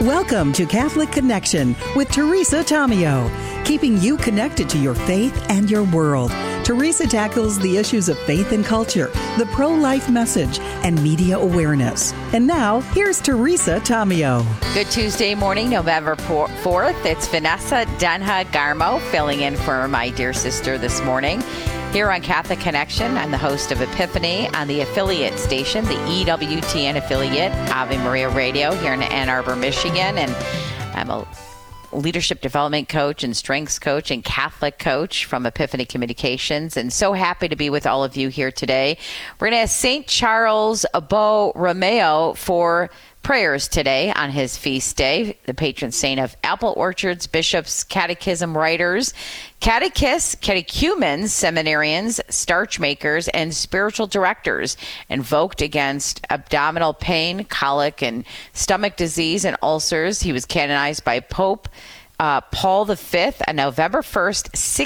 Welcome to Catholic Connection with Teresa Tomeo, keeping you connected to your faith and your world. Teresa tackles the issues of faith and culture, the pro-life message, and media awareness. And now, here's Teresa Tomeo. Good Tuesday morning, November 4th. It's Vanessa Denha Garmo filling in for my dear sister this morning. Here on Catholic Connection, I'm the host of Epiphany on the affiliate station, the EWTN affiliate, Ave Maria Radio here in Ann Arbor, Michigan. And I'm a leadership development coach and strengths coach and Catholic coach from Epiphany Communications. And so happy to be with all of you here today. We're going to ask St. Charles Borromeo for prayers today on his feast day, the patron saint of apple orchards, bishops, catechism writers, catechumens, seminarians, starch makers, and spiritual directors invoked against abdominal pain, colic, and stomach disease and ulcers. He was canonized by Pope Paul V on November 1st,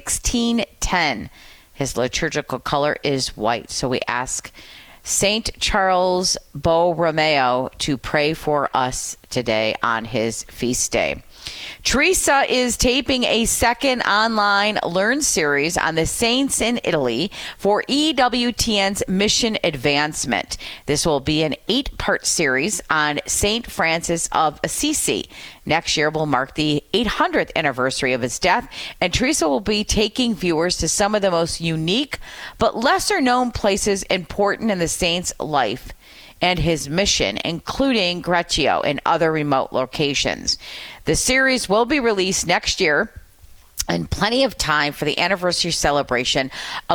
1610. His liturgical color is white. So we ask St. Charles Borromeo to pray for us today on his feast day. Teresa is taping a second online Learn series on the saints in Italy for EWTN's Mission Advancement. This will be an 8-part series on St. Francis of Assisi. Next year will mark the 800th anniversary of his death, and Teresa will be taking viewers to some of the most unique but lesser known places important in the saint's life and his mission, including Greccio and other remote locations. The series will be released next year, and plenty of time for the anniversary celebration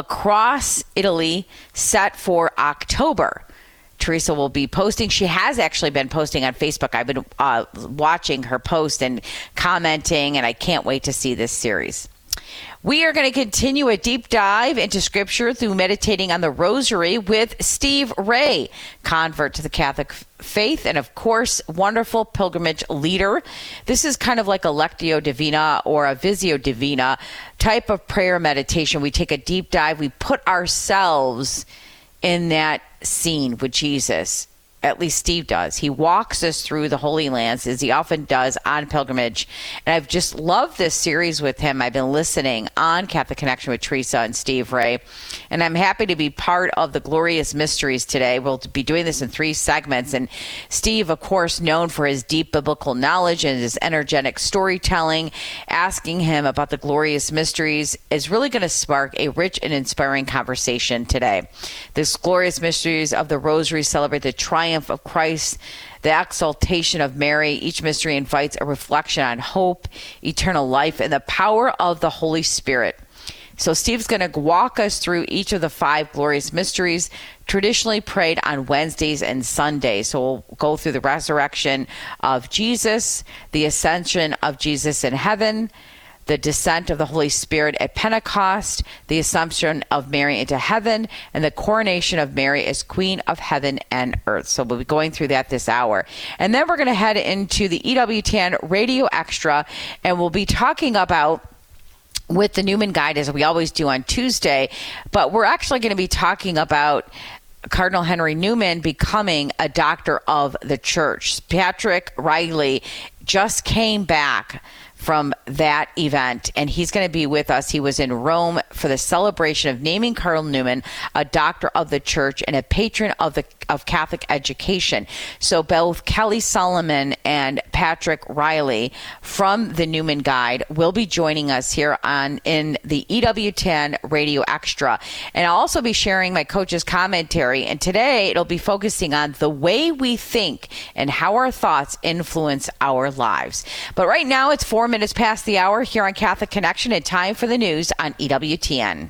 across Italy set for October. Teresa will be posting. She has actually been posting on Facebook. I've been watching her post and commenting, and I can't wait to see this series. We are going to continue a deep dive into Scripture through meditating on the Rosary with Steve Ray, convert to the Catholic faith, and of course, wonderful pilgrimage leader. This is kind of like a Lectio Divina or a Visio Divina type of prayer meditation. We take a deep dive. We put ourselves in that scene with Jesus. At least Steve does. He walks us through the Holy Lands, as he often does on pilgrimage. And I've just loved this series with him. I've been listening on Catholic Connection with Teresa and Steve Ray. And I'm happy to be part of the Glorious Mysteries today. We'll be doing this in 3 segments. And Steve, of course, known for his deep biblical knowledge and his energetic storytelling, asking him about the Glorious Mysteries is really going to spark a rich and inspiring conversation today. This Glorious Mysteries of the Rosary celebrate the triumph of Christ, the exaltation of Mary. Each mystery invites a reflection on hope, eternal life, and the power of the Holy Spirit. So Steve's going to walk us through each of the 5 glorious mysteries traditionally prayed on Wednesdays and Sundays. So we'll go through the resurrection of Jesus, the ascension of Jesus in heaven, the descent of the Holy Spirit at Pentecost, the assumption of Mary into heaven, and the coronation of Mary as Queen of Heaven and Earth. So we'll be going through that this hour. And then we're going to head into the EWTN Radio Extra, and we'll be talking about with the Newman Guide, as we always do on Tuesday, but we're actually going to be talking about Cardinal Henry Newman becoming a doctor of the church. Patrick Riley just came back from that event, and he's going to be with us. He was in Rome for the celebration of naming Cardinal Newman a doctor of the church and a patron of Catholic education. So both Kelly Solomon and Patrick Riley from the Newman Guide will be joining us here in the EWTN Radio Extra. And I'll also be sharing my coach's commentary, and today it'll be focusing on the way we think and how our thoughts influence our lives. But right now it's 4 minutes past the hour here on Catholic Connection, and time for the news on EWTN.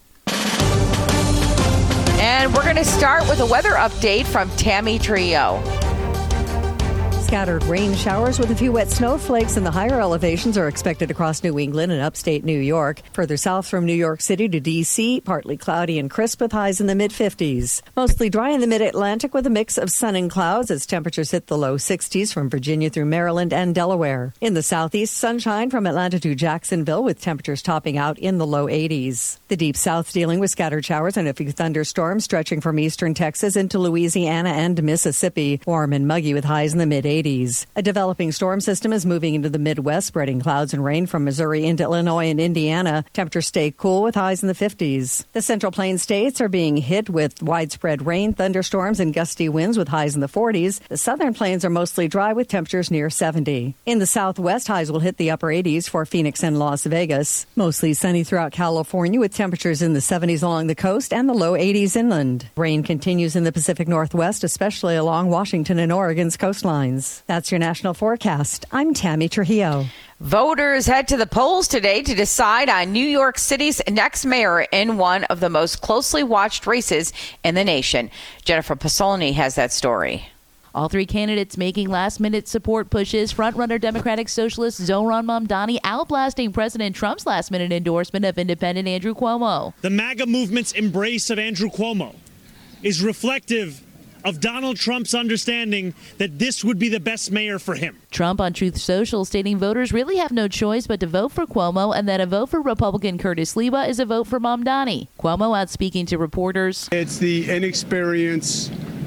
And we're going to start with a weather update from Tammy Trio. Scattered rain showers with a few wet snowflakes in the higher elevations are expected across New England and upstate New York. Further south from New York City to D.C., partly cloudy and crisp with highs in the mid-50s. Mostly dry in the mid-Atlantic with a mix of sun and clouds as temperatures hit the low 60s from Virginia through Maryland and Delaware. In the southeast, sunshine from Atlanta to Jacksonville with temperatures topping out in the low 80s. The deep south dealing with scattered showers and a few thunderstorms stretching from eastern Texas into Louisiana and Mississippi. Warm and muggy with highs in the mid-80s. 80s. A developing storm system is moving into the Midwest, spreading clouds and rain from Missouri into Illinois and Indiana. Temperatures stay cool with highs in the 50s. The Central Plains states are being hit with widespread rain, thunderstorms, and gusty winds with highs in the 40s. The Southern Plains are mostly dry with temperatures near 70. In the Southwest, highs will hit the upper 80s for Phoenix and Las Vegas. Mostly sunny throughout California with temperatures in the 70s along the coast and the low 80s inland. Rain continues in the Pacific Northwest, especially along Washington and Oregon's coastlines. That's your national forecast. I'm Tammy Trujillo. Voters head to the polls today to decide on New York City's next mayor in one of the most closely watched races in the nation. Jennifer Pasolini has that story. All three candidates making last-minute support pushes. Frontrunner Democratic Socialist Zohran Mamdani outblasting President Trump's last-minute endorsement of independent Andrew Cuomo. The MAGA movement's embrace of Andrew Cuomo is reflective of Donald Trump's understanding that this would be the best mayor for him. Trump on Truth Social stating voters really have no choice but to vote for Cuomo and that a vote for Republican Curtis Sliwa is a vote for Mamdani. Cuomo out speaking to reporters. It's the inexperience.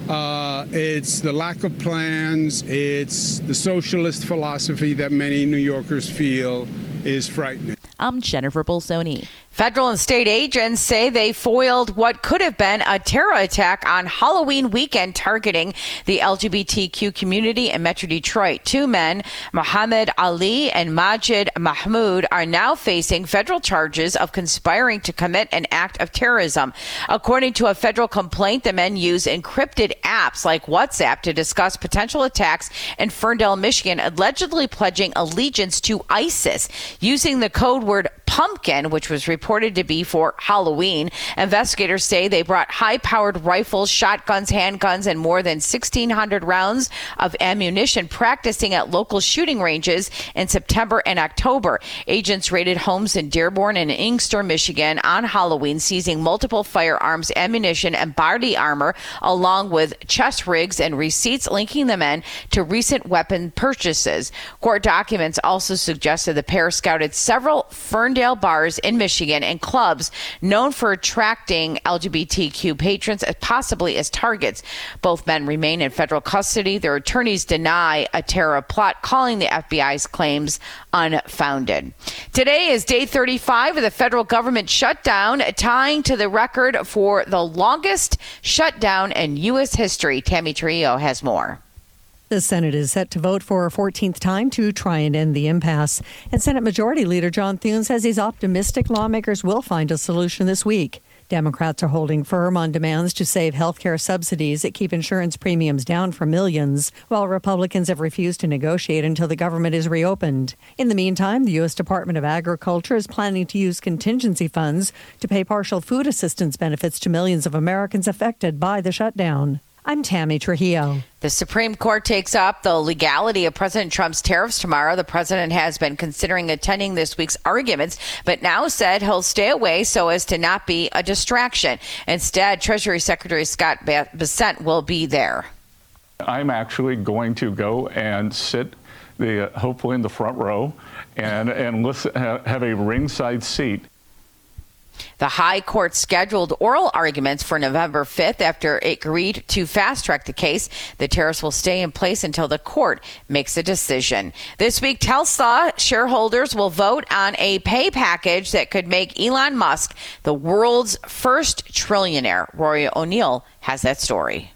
It's the lack of plans. It's the socialist philosophy that many New Yorkers feel is frightening. I'm Jennifer Bolsoni. Federal and state agents say they foiled what could have been a terror attack on Halloween weekend targeting the LGBTQ community in Metro Detroit. Two men, Muhammad Ali and Majid Mahmoud, are now facing federal charges of conspiring to commit an act of terrorism. According to a federal complaint, the men use encrypted apps like WhatsApp to discuss potential attacks in Ferndale, Michigan, allegedly pledging allegiance to ISIS using the code word pumpkin, which was reported to be for Halloween. Investigators say they brought high-powered rifles, shotguns, handguns, and more than 1,600 rounds of ammunition, practicing at local shooting ranges in September and October. Agents raided homes in Dearborn and Inkster, Michigan on Halloween, seizing multiple firearms, ammunition, and body armor, along with chest rigs and receipts linking the men to recent weapon purchases. Court documents also suggested the pair scouted several Ferndale bars in Michigan and clubs known for attracting LGBTQ patrons as possibly as targets. Both men remain in federal custody. Their attorneys deny a terror plot, calling the FBI's claims unfounded. Today is day 35 of the federal government shutdown, tying to the record for the longest shutdown in U.S. history. Tammy Trujillo has more. The Senate is set to vote for a 14th time to try and end the impasse. And Senate Majority Leader John Thune says he's optimistic lawmakers will find a solution this week. Democrats are holding firm on demands to save health care subsidies that keep insurance premiums down for millions, while Republicans have refused to negotiate until the government is reopened. In the meantime, the U.S. Department of Agriculture is planning to use contingency funds to pay partial food assistance benefits to millions of Americans affected by the shutdown. I'm Tammy Trujillo. The Supreme Court takes up the legality of President Trump's tariffs tomorrow. The president has been considering attending this week's arguments, but now said he'll stay away so as to not be a distraction. Instead, Treasury Secretary Scott Bessent will be there. I'm actually going to go and sit hopefully in the front row and listen, have a ringside seat. The High Court scheduled oral arguments for November 5th after it agreed to fast-track the case. The tariffs will stay in place until the court makes a decision. This week, Tesla shareholders will vote on a pay package that could make Elon Musk the world's first trillionaire. Rory O'Neill has that story.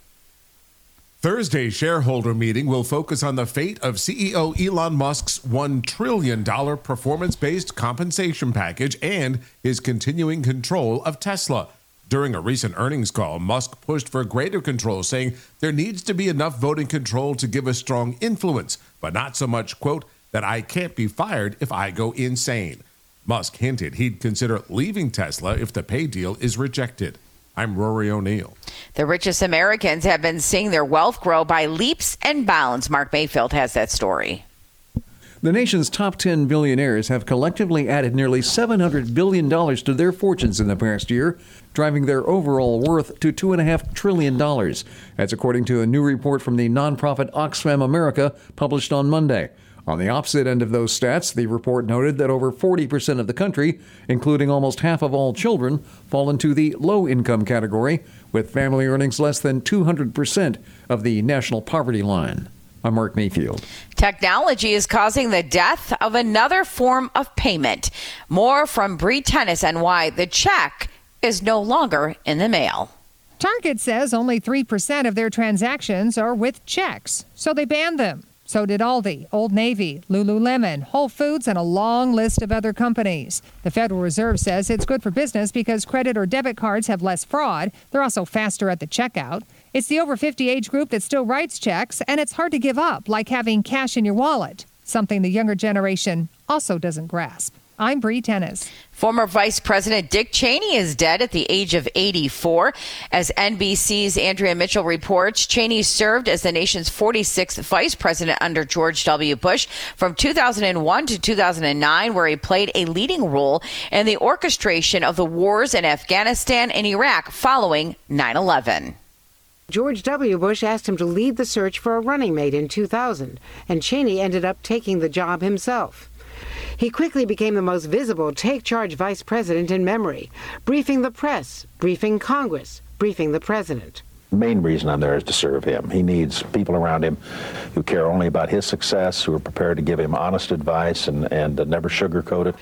Thursday's shareholder meeting will focus on the fate of CEO Elon Musk's $1 trillion performance-based compensation package and his continuing control of Tesla. During a recent earnings call, Musk pushed for greater control, saying there needs to be enough voting control to give a strong influence, but not so much, quote, that I can't be fired if I go insane. Musk hinted he'd consider leaving Tesla if the pay deal is rejected. I'm Rory O'Neill. The richest Americans have been seeing their wealth grow by leaps and bounds. Mark Mayfield has that story. The nation's top 10 billionaires have collectively added nearly $700 billion to their fortunes in the past year, driving their overall worth to $2.5 trillion. That's according to a new report from the nonprofit Oxfam America published on Monday. On the opposite end of those stats, the report noted that over 40% of the country, including almost half of all children, fall into the low-income category, with family earnings less than 200% of the national poverty line. I'm Mark Mayfield. Technology is causing the death of another form of payment. More from Bree Tennis and why the check is no longer in the mail. Target says only 3% of their transactions are with checks, so they banned them. So did Aldi, Old Navy, Lululemon, Whole Foods, and a long list of other companies. The Federal Reserve says it's good for business because credit or debit cards have less fraud. They're also faster at the checkout. It's the over 50 age group that still writes checks, and it's hard to give up, like having cash in your wallet, something the younger generation also doesn't grasp. I'm Bree Tennis. Former Vice President Dick Cheney is dead at the age of 84. As NBC's Andrea Mitchell reports, Cheney served as the nation's 46th vice president under George W. Bush from 2001 to 2009, where he played a leading role in the orchestration of the wars in Afghanistan and Iraq following 9/11. George W. Bush asked him to lead the search for a running mate in 2000, and Cheney ended up taking the job himself. He quickly became the most visible take-charge vice president in memory, briefing the press, briefing Congress, briefing the president. The main reason I'm there is to serve him. He needs people around him who care only about his success, who are prepared to give him honest advice and never sugarcoat it.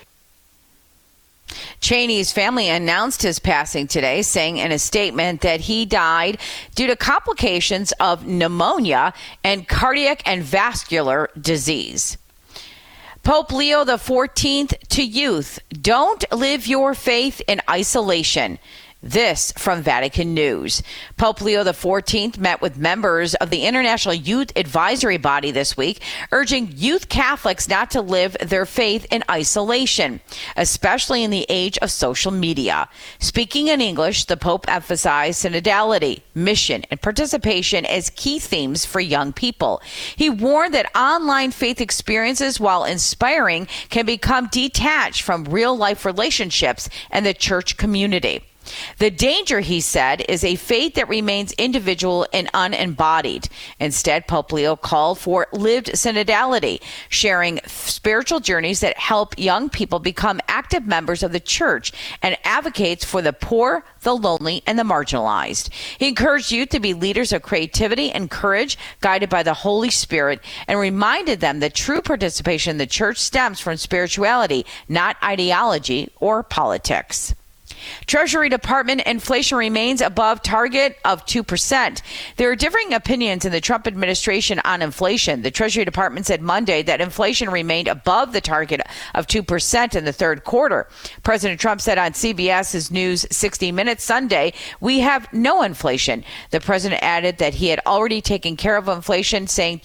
Cheney's family announced his passing today, saying in a statement that he died due to complications of pneumonia and cardiac and vascular disease. Pope Leo XIV to youth, don't live your faith in isolation. This from Vatican News. Pope Leo XIV met with members of the International Youth Advisory Body this week, urging youth Catholics not to live their faith in isolation, especially in the age of social media. Speaking in English, the Pope emphasized synodality, mission, and participation as key themes for young people. He warned that online faith experiences, while inspiring, can become detached from real-life relationships and the church community. The danger, he said, is a faith that remains individual and unembodied. Instead, Pope Leo called for lived synodality, sharing spiritual journeys that help young people become active members of the church, and advocates for the poor, the lonely, and the marginalized. He encouraged youth to be leaders of creativity and courage, guided by the Holy Spirit, and reminded them that true participation in the church stems from spirituality, not ideology or politics. Treasury Department inflation remains above target of 2%. There are differing opinions in the Trump administration on inflation. The Treasury Department said Monday that inflation remained above the target of 2% in the third quarter. President Trump said on CBS's News 60 Minutes Sunday, "We have no inflation." The president added that he had already taken care of inflation, saying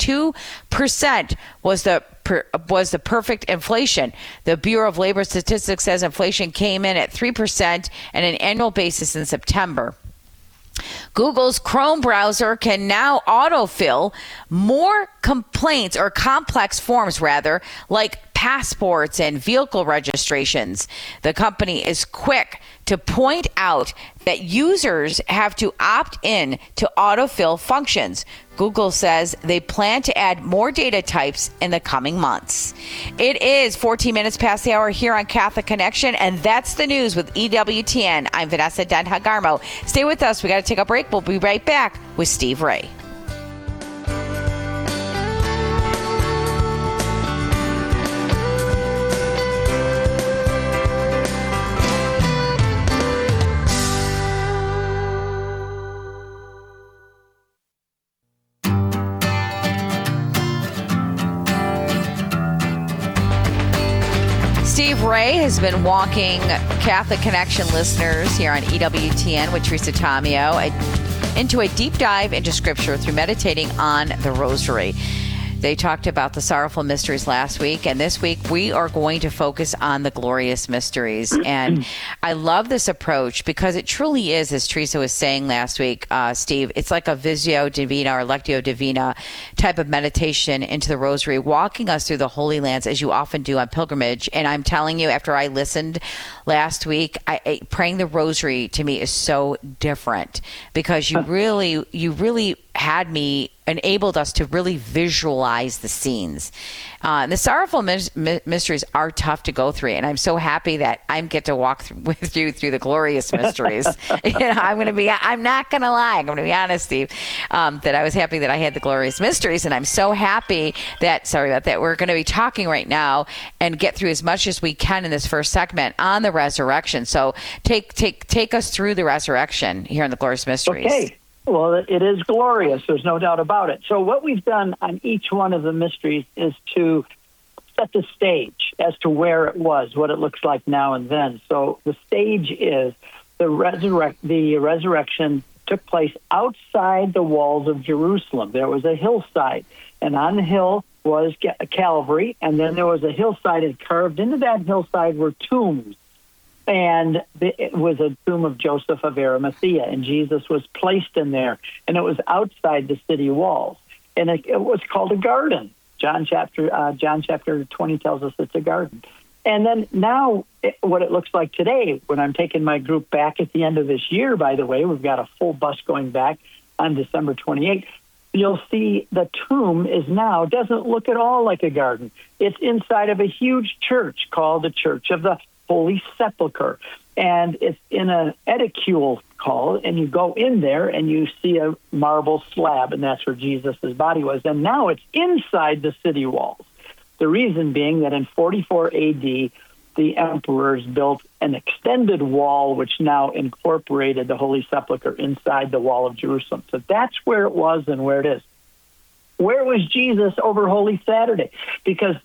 2% was the perfect inflation. The Bureau of Labor Statistics says inflation came in at 3% on an annual basis in September. Google's Chrome browser can now autofill more complaints or complex forms, like passports and vehicle registrations. The company is quick to point out that users have to opt in to autofill functions. Google says they plan to add more data types in the coming months. It is 14 minutes past the hour here on Catholic Connection, and that's the news with EWTN. I'm Vanessa Denhagarmo. Stay with us. We got to take a break. We'll be right back with Steve Ray. Steve Ray has been walking Catholic Connection listeners here on EWTN with Teresa Tomeo into a deep dive into Scripture through meditating on the Rosary. They talked about the sorrowful mysteries last week, and this week we are going to focus on the glorious mysteries. And I love this approach because it truly is, as Teresa was saying last week, Steve, it's like a Visio Divina or Lectio Divina type of meditation into the Rosary, walking us through the Holy Lands as you often do on pilgrimage. And I'm telling you, after I listened last week, praying the Rosary to me is so different because you really enabled us to really visualize the scenes. The sorrowful mysteries are tough to go through, and I'm so happy that I get to walk with you through the glorious mysteries. I'm not going to lie. I'm going to be honest, Steve, that I was happy that I had the glorious mysteries, and I'm so happy that, we're going to be talking right now and get through as much as we can in this first segment on the resurrection. So take us through the resurrection here in the glorious mysteries. Okay. Well, it is glorious. There's no doubt about it. So what we've done on each one of the mysteries is to set the stage as to where it was, what it looks like now and then. So the stage is the resurrection took place outside the walls of Jerusalem. There was a hillside, and on the hill was Calvary, and then there was a hillside, and carved into that hillside were tombs. And it was a tomb of Joseph of Arimathea, and Jesus was placed in there, and it was outside the city walls, and it was called a garden. John chapter 20 tells us it's a garden. And then now, what it looks like today, when I'm taking my group back at the end of this year, by the way, we've got a full bus going back on December 28th, you'll see the tomb doesn't look at all like a garden. It's inside of a huge church called the Church of the Holy Sepulchre, and it's in an edicule called, and you go in there and you see a marble slab, and that's where Jesus' body was. And now it's inside the city walls. The reason being that in 44 AD, the emperors built an extended wall, which now incorporated the Holy Sepulchre inside the wall of Jerusalem. So that's where it was and where it is. Where was Jesus over Holy Saturday? Because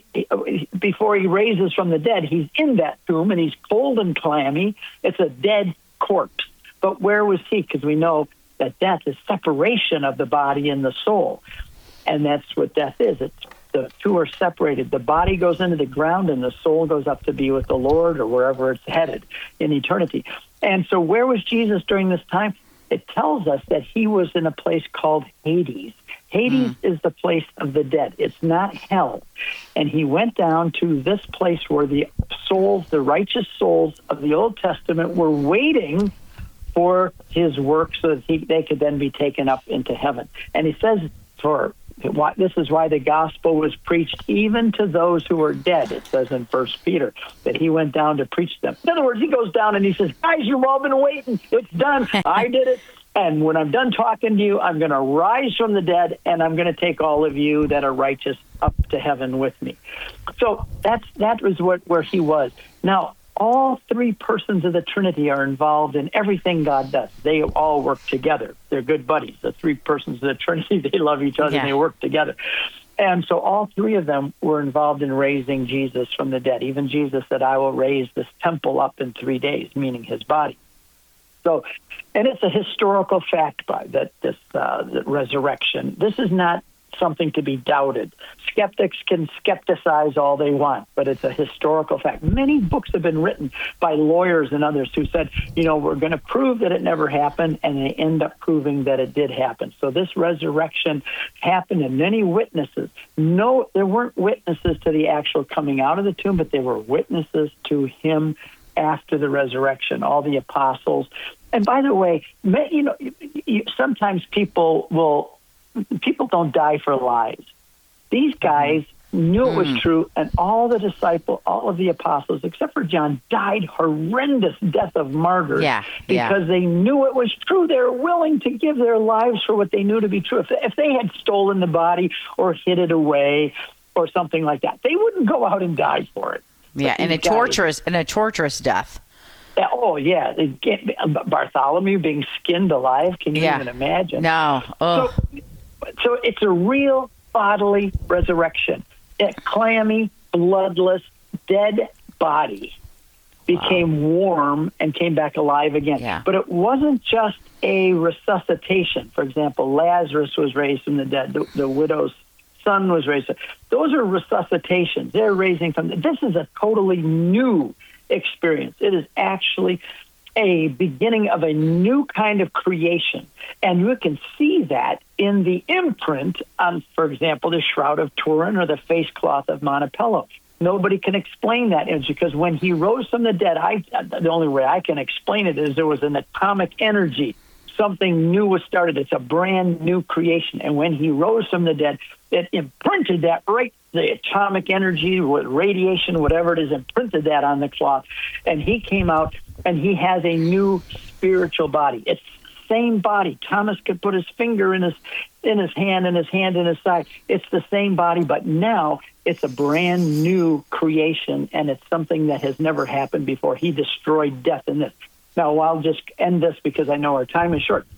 before he raises from the dead, he's in that tomb, and he's cold and clammy. It's a dead corpse. But where was he? Because we know that death is separation of the body and the soul. And that's what death is. The two are separated. The body goes into the ground, and the soul goes up to be with the Lord, or wherever it's headed in eternity. And so where was Jesus during this time? It tells us that he was in a place called Hades. Hades is the place of the dead. It's not hell. And he went down to this place where the righteous souls of the Old Testament were waiting for his work so that they could then be taken up into heaven. And he says, this is why the gospel was preached even to those who are dead. It says in 1 Peter that he went down to preach them. In other words, he goes down and he says, guys, you've all been waiting. It's done. I did it. And when I'm done talking to you, I'm going to rise from the dead, and I'm going to take all of you that are righteous up to heaven with me. So that was where he was. Now, all three persons of the Trinity are involved in everything God does. They all work together. They're good buddies. The three persons of the Trinity, they love each other, and they work together. And so all three of them were involved in raising Jesus from the dead. Even Jesus said, I will raise this temple up in 3 days, meaning his body. So, and it's a historical fact that the resurrection. This is not something to be doubted. Skeptics can skepticize all they want, but it's a historical fact. Many books have been written by lawyers and others who said, we're going to prove that it never happened, and they end up proving that it did happen. So this resurrection happened, and many witnesses. No, there weren't witnesses to the actual coming out of the tomb, but they were witnesses to him after the resurrection, all the apostles. And by the way, sometimes people don't die for lies. These guys knew it was true, and all the disciples, all of the apostles, except for John, died horrendous death of martyrs because they knew it was true. They were willing to give their lives for what they knew to be true. If they had stolen the body or hid it away or something like that, they wouldn't go out and die for it. Yeah, and a torturous death. Oh, yeah. Bartholomew being skinned alive. Can you even imagine? No. Oh. So it's a real bodily resurrection. A clammy, bloodless, dead body became warm and came back alive again. Yeah. But it wasn't just a resuscitation. For example, Lazarus was raised from the dead. The widow's son was raised. Those are resuscitations. They're raising from the. This is a totally new experience. It is actually a beginning of a new kind of creation. And you can see that in the imprint on, for example, the Shroud of Turin or the face cloth of Montepello. Nobody can explain that. It's because when he rose from the dead, the only way I can explain it is there was an atomic energy something new was started. It's a brand new creation. And when he rose from the dead, it imprinted that right, the atomic energy, radiation, whatever it is, imprinted that on the cloth. And he came out and he has a new spiritual body. It's the same body. Thomas could put his finger in his hand and his hand in his side. It's the same body, but now it's a brand new creation, and it's something that has never happened before. He destroyed death in this. Now, I'll just end this because I know our time is short.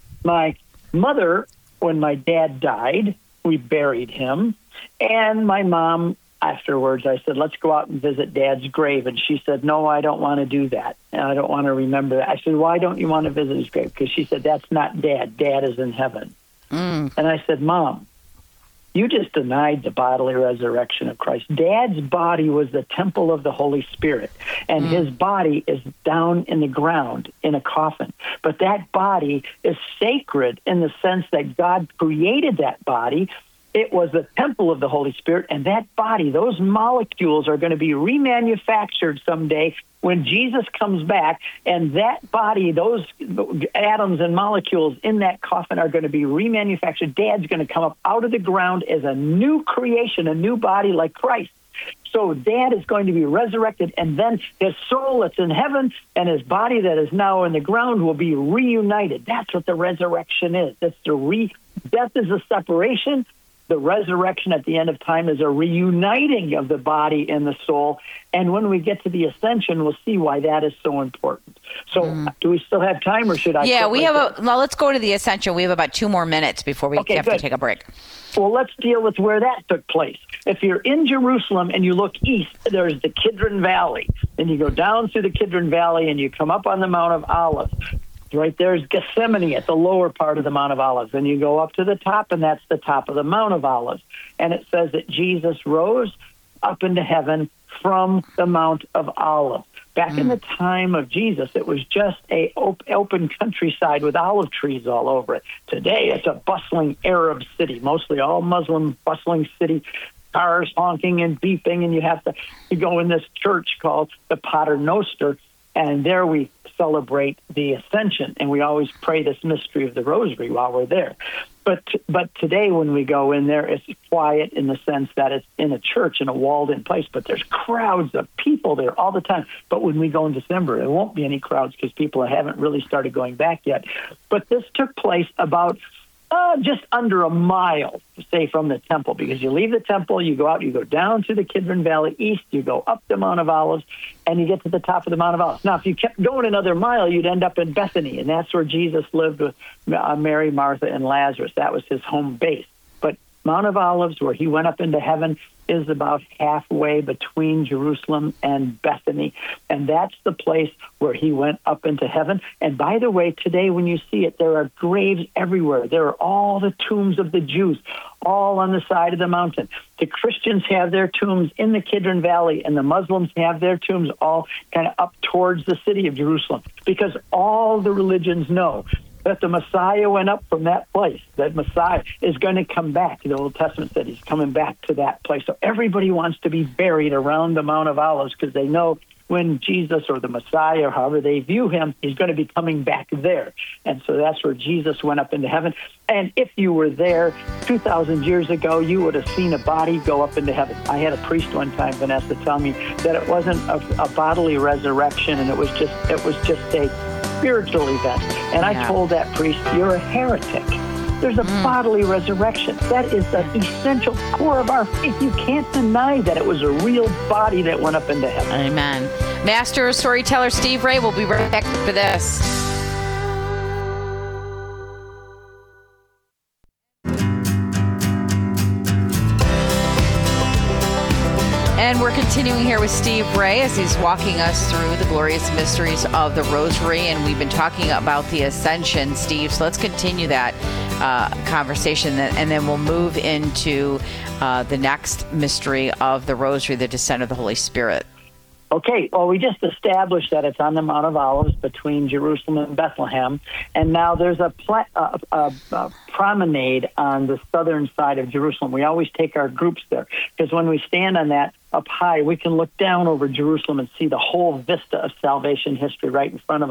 My mother, when my dad died, we buried him. And my mom, afterwards, I said, let's go out and visit Dad's grave. And she said, no, I don't want to do that. And I don't want to remember that. I said, why don't you want to visit his grave? Because she said, that's not Dad. Dad is in heaven. And I said, Mom, you just denied the bodily resurrection of Christ. Dad's body was the temple of the Holy Spirit, and his body is down in the ground in a coffin. But that body is sacred in the sense that God created that body. It was the temple of the Holy Spirit, and that body, those molecules are going to be remanufactured someday when Jesus comes back, and that body, those atoms and molecules in that coffin are going to be remanufactured. Dad's going to come up out of the ground as a new creation, a new body like Christ. So Dad is going to be resurrected, and then his soul that's in heaven and his body that is now in the ground will be reunited. That's what the resurrection is. That's death is a separation. The resurrection at the end of time is a reuniting of the body and the soul. And when we get to the ascension, we'll see why that is so important. So do we still have time, or should I? Yeah, well, let's go to the ascension. We have about 2 more minutes before we have to take a break. Well, let's deal with where that took place. If you're in Jerusalem and you look east, there's the Kidron Valley. And you go down through the Kidron Valley and you come up on the Mount of Olives. Right there's Gethsemane at the lower part of the Mount of Olives. And you go up to the top, and that's the top of the Mount of Olives. And it says that Jesus rose up into heaven from the Mount of Olives. Back in the time of Jesus, it was just a open countryside with olive trees all over it. Today, it's a bustling Arab city, mostly all Muslim bustling city, cars honking and beeping, and you go in this church called the Pater Noster, and there we celebrate the Ascension, and we always pray this mystery of the Rosary while we're there. But today when we go in there, it's quiet in the sense that it's in a church in a walled-in place, but there's crowds of people there all the time. But when we go in December, there won't be any crowds because people haven't really started going back yet. But this took place about just under a mile, say, from the temple, because you leave the temple, you go out, you go down through the Kidron Valley east, you go up the Mount of Olives, and you get to the top of the Mount of Olives. Now, if you kept going another mile, you'd end up in Bethany, and that's where Jesus lived with Mary, Martha, and Lazarus. That was his home base. But Mount of Olives, where he went up into heaven, is about halfway between Jerusalem and Bethany. And that's the place where he went up into heaven. And by the way, today when you see it, there are graves everywhere. There are all the tombs of the Jews, all on the side of the mountain. The Christians have their tombs in the Kidron Valley, and the Muslims have their tombs all kind of up towards the city of Jerusalem, because all the religions know that the Messiah went up from that place, that Messiah is going to come back. The Old Testament said he's coming back to that place. So everybody wants to be buried around the Mount of Olives because they know when Jesus or the Messiah, or however they view him, he's going to be coming back there. And so that's where Jesus went up into heaven. And if you were there 2,000 years ago, you would have seen a body go up into heaven. I had a priest one time, Vanessa, tell me that it wasn't a bodily resurrection, and it was just a spiritual event. And I told that priest, you're a heretic. There's a bodily resurrection. That is the essential core of our faith. You can't deny that it was a real body that went up into heaven. Amen. Master storyteller Steve Ray will be right back for this. And we're continuing here with Steve Ray as he's walking us through the glorious mysteries of the Rosary. And we've been talking about the Ascension, Steve. So let's continue that conversation, and then we'll move into the next mystery of the Rosary, the descent of the Holy Spirit. Okay, well, we just established that it's on the Mount of Olives between Jerusalem and Bethlehem, and now there's a promenade on the southern side of Jerusalem. We always take our groups there, because when we stand on that up high, we can look down over Jerusalem and see the whole vista of salvation history right in front of us.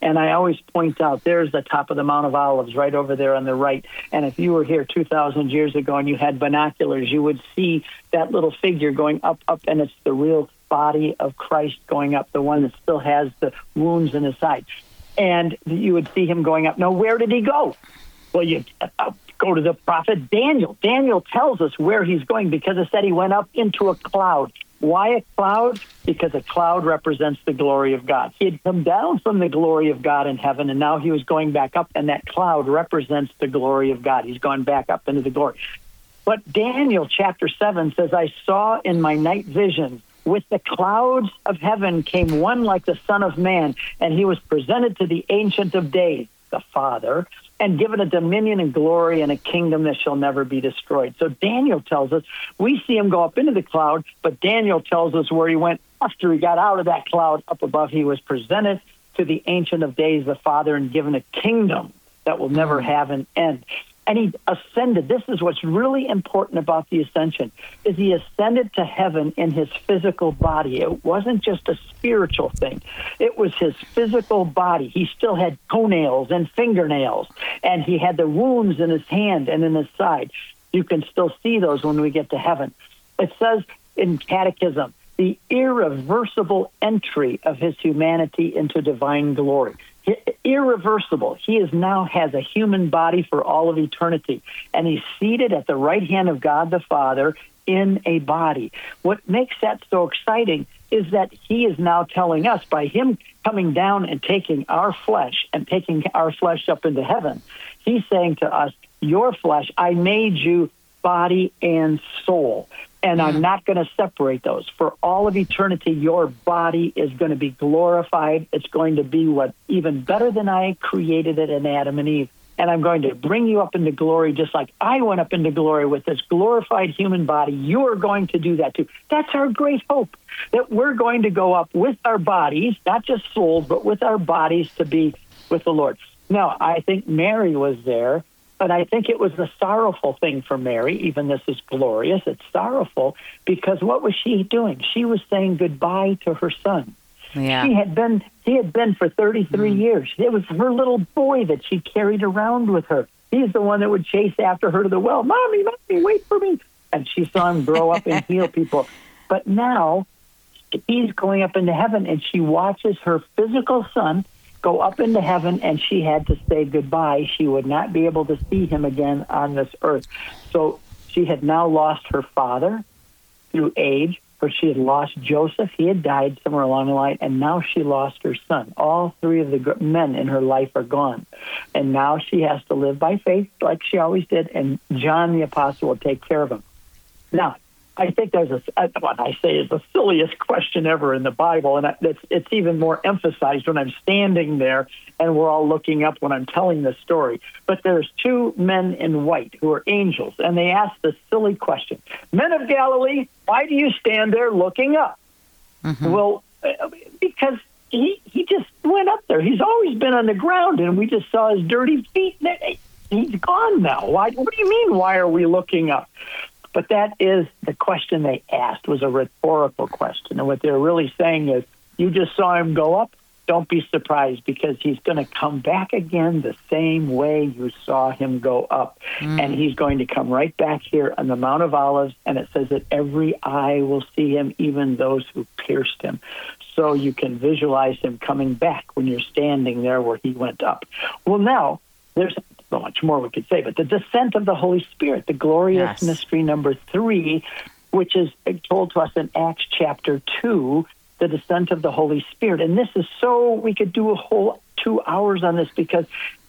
And I always point out, there's the top of the Mount of Olives right over there on the right. And if you were here 2,000 years ago and you had binoculars, you would see that little figure going up, and it's the real body of Christ going up, the one that still has the wounds in his side. And you would see him going up. Now, where did he go? Well, you go to the prophet Daniel. Daniel tells us where he's going because it said he went up into a cloud. Why a cloud? Because a cloud represents the glory of God. He had come down from the glory of God in heaven, and now he was going back up, and that cloud represents the glory of God. He's gone back up into the glory. But Daniel chapter 7 says, I saw in my night visions, with the clouds of heaven came one like the Son of Man, and he was presented to the Ancient of Days, the Father, and given a dominion and glory and a kingdom that shall never be destroyed. So Daniel tells us, we see him go up into the cloud, but Daniel tells us where he went after he got out of that cloud up above. He was presented to the Ancient of Days, the Father, and given a kingdom that will never have an end. And he ascended. This is what's really important about the ascension, is he ascended to heaven in his physical body. It wasn't just a spiritual thing. It was his physical body. He still had toenails and fingernails, and he had the wounds in his hand and in his side. You can still see those when we get to heaven. It says in Catechism, the irreversible entry of his humanity into divine glory. Irreversible. He is now has a human body for all of eternity, and he's seated at the right hand of God the Father in a body. What makes that so exciting is that he is now telling us, by him coming down and taking our flesh and taking our flesh up into heaven, he's saying to us, your flesh, I made you body and soul. And I'm not going to separate those. For all of eternity, your body is going to be glorified. It's going to be what even better than I created it in Adam and Eve. And I'm going to bring you up into glory just like I went up into glory with this glorified human body. You are going to do that too. That's our great hope, that we're going to go up with our bodies, not just souls, but with our bodies to be with the Lord. Now, I think Mary was there. But I think it was a sorrowful thing for Mary. Even this is glorious. It's sorrowful because what was she doing? She was saying goodbye to her son. Yeah. He had been for 33 years. It was her little boy that she carried around with her. He's the one that would chase after her to the well. Mommy, wait for me. And she saw him grow up and heal people. But now he's going up into heaven, and she watches her physical son go up into heaven, and she had to say goodbye. She would not be able to see him again on this earth. So she had now lost her father through age, or she had lost Joseph. He had died somewhere along the line, and now she lost her son. All three of the men in her life are gone. And now she has to live by faith like she always did, and John the Apostle will take care of him. Now, I think there's what I say is the silliest question ever in the Bible, and it's even more emphasized when I'm standing there and we're all looking up when I'm telling this story. But there's two men in white who are angels, and they ask this silly question: Men of Galilee, why do you stand there looking up? Mm-hmm. Well, because he just went up there. He's always been on the ground, and we just saw his dirty feet. He's gone now. Why? What do you mean, why are we looking up? But that is the question they asked, was a rhetorical question. And what they're really saying is, you just saw him go up. Don't be surprised, because he's going to come back again the same way you saw him go up. And he's going to come right back here on the Mount of Olives. And it says that every eye will see him, even those who pierced him. So you can visualize him coming back when you're standing there where he went up. Well, now there's so much more we could say, but the descent of the Holy Spirit, the glorious mystery number 3, which is told to us in Acts chapter 2, the descent of the Holy Spirit. And this is so, we could do a whole 2 hours on this, because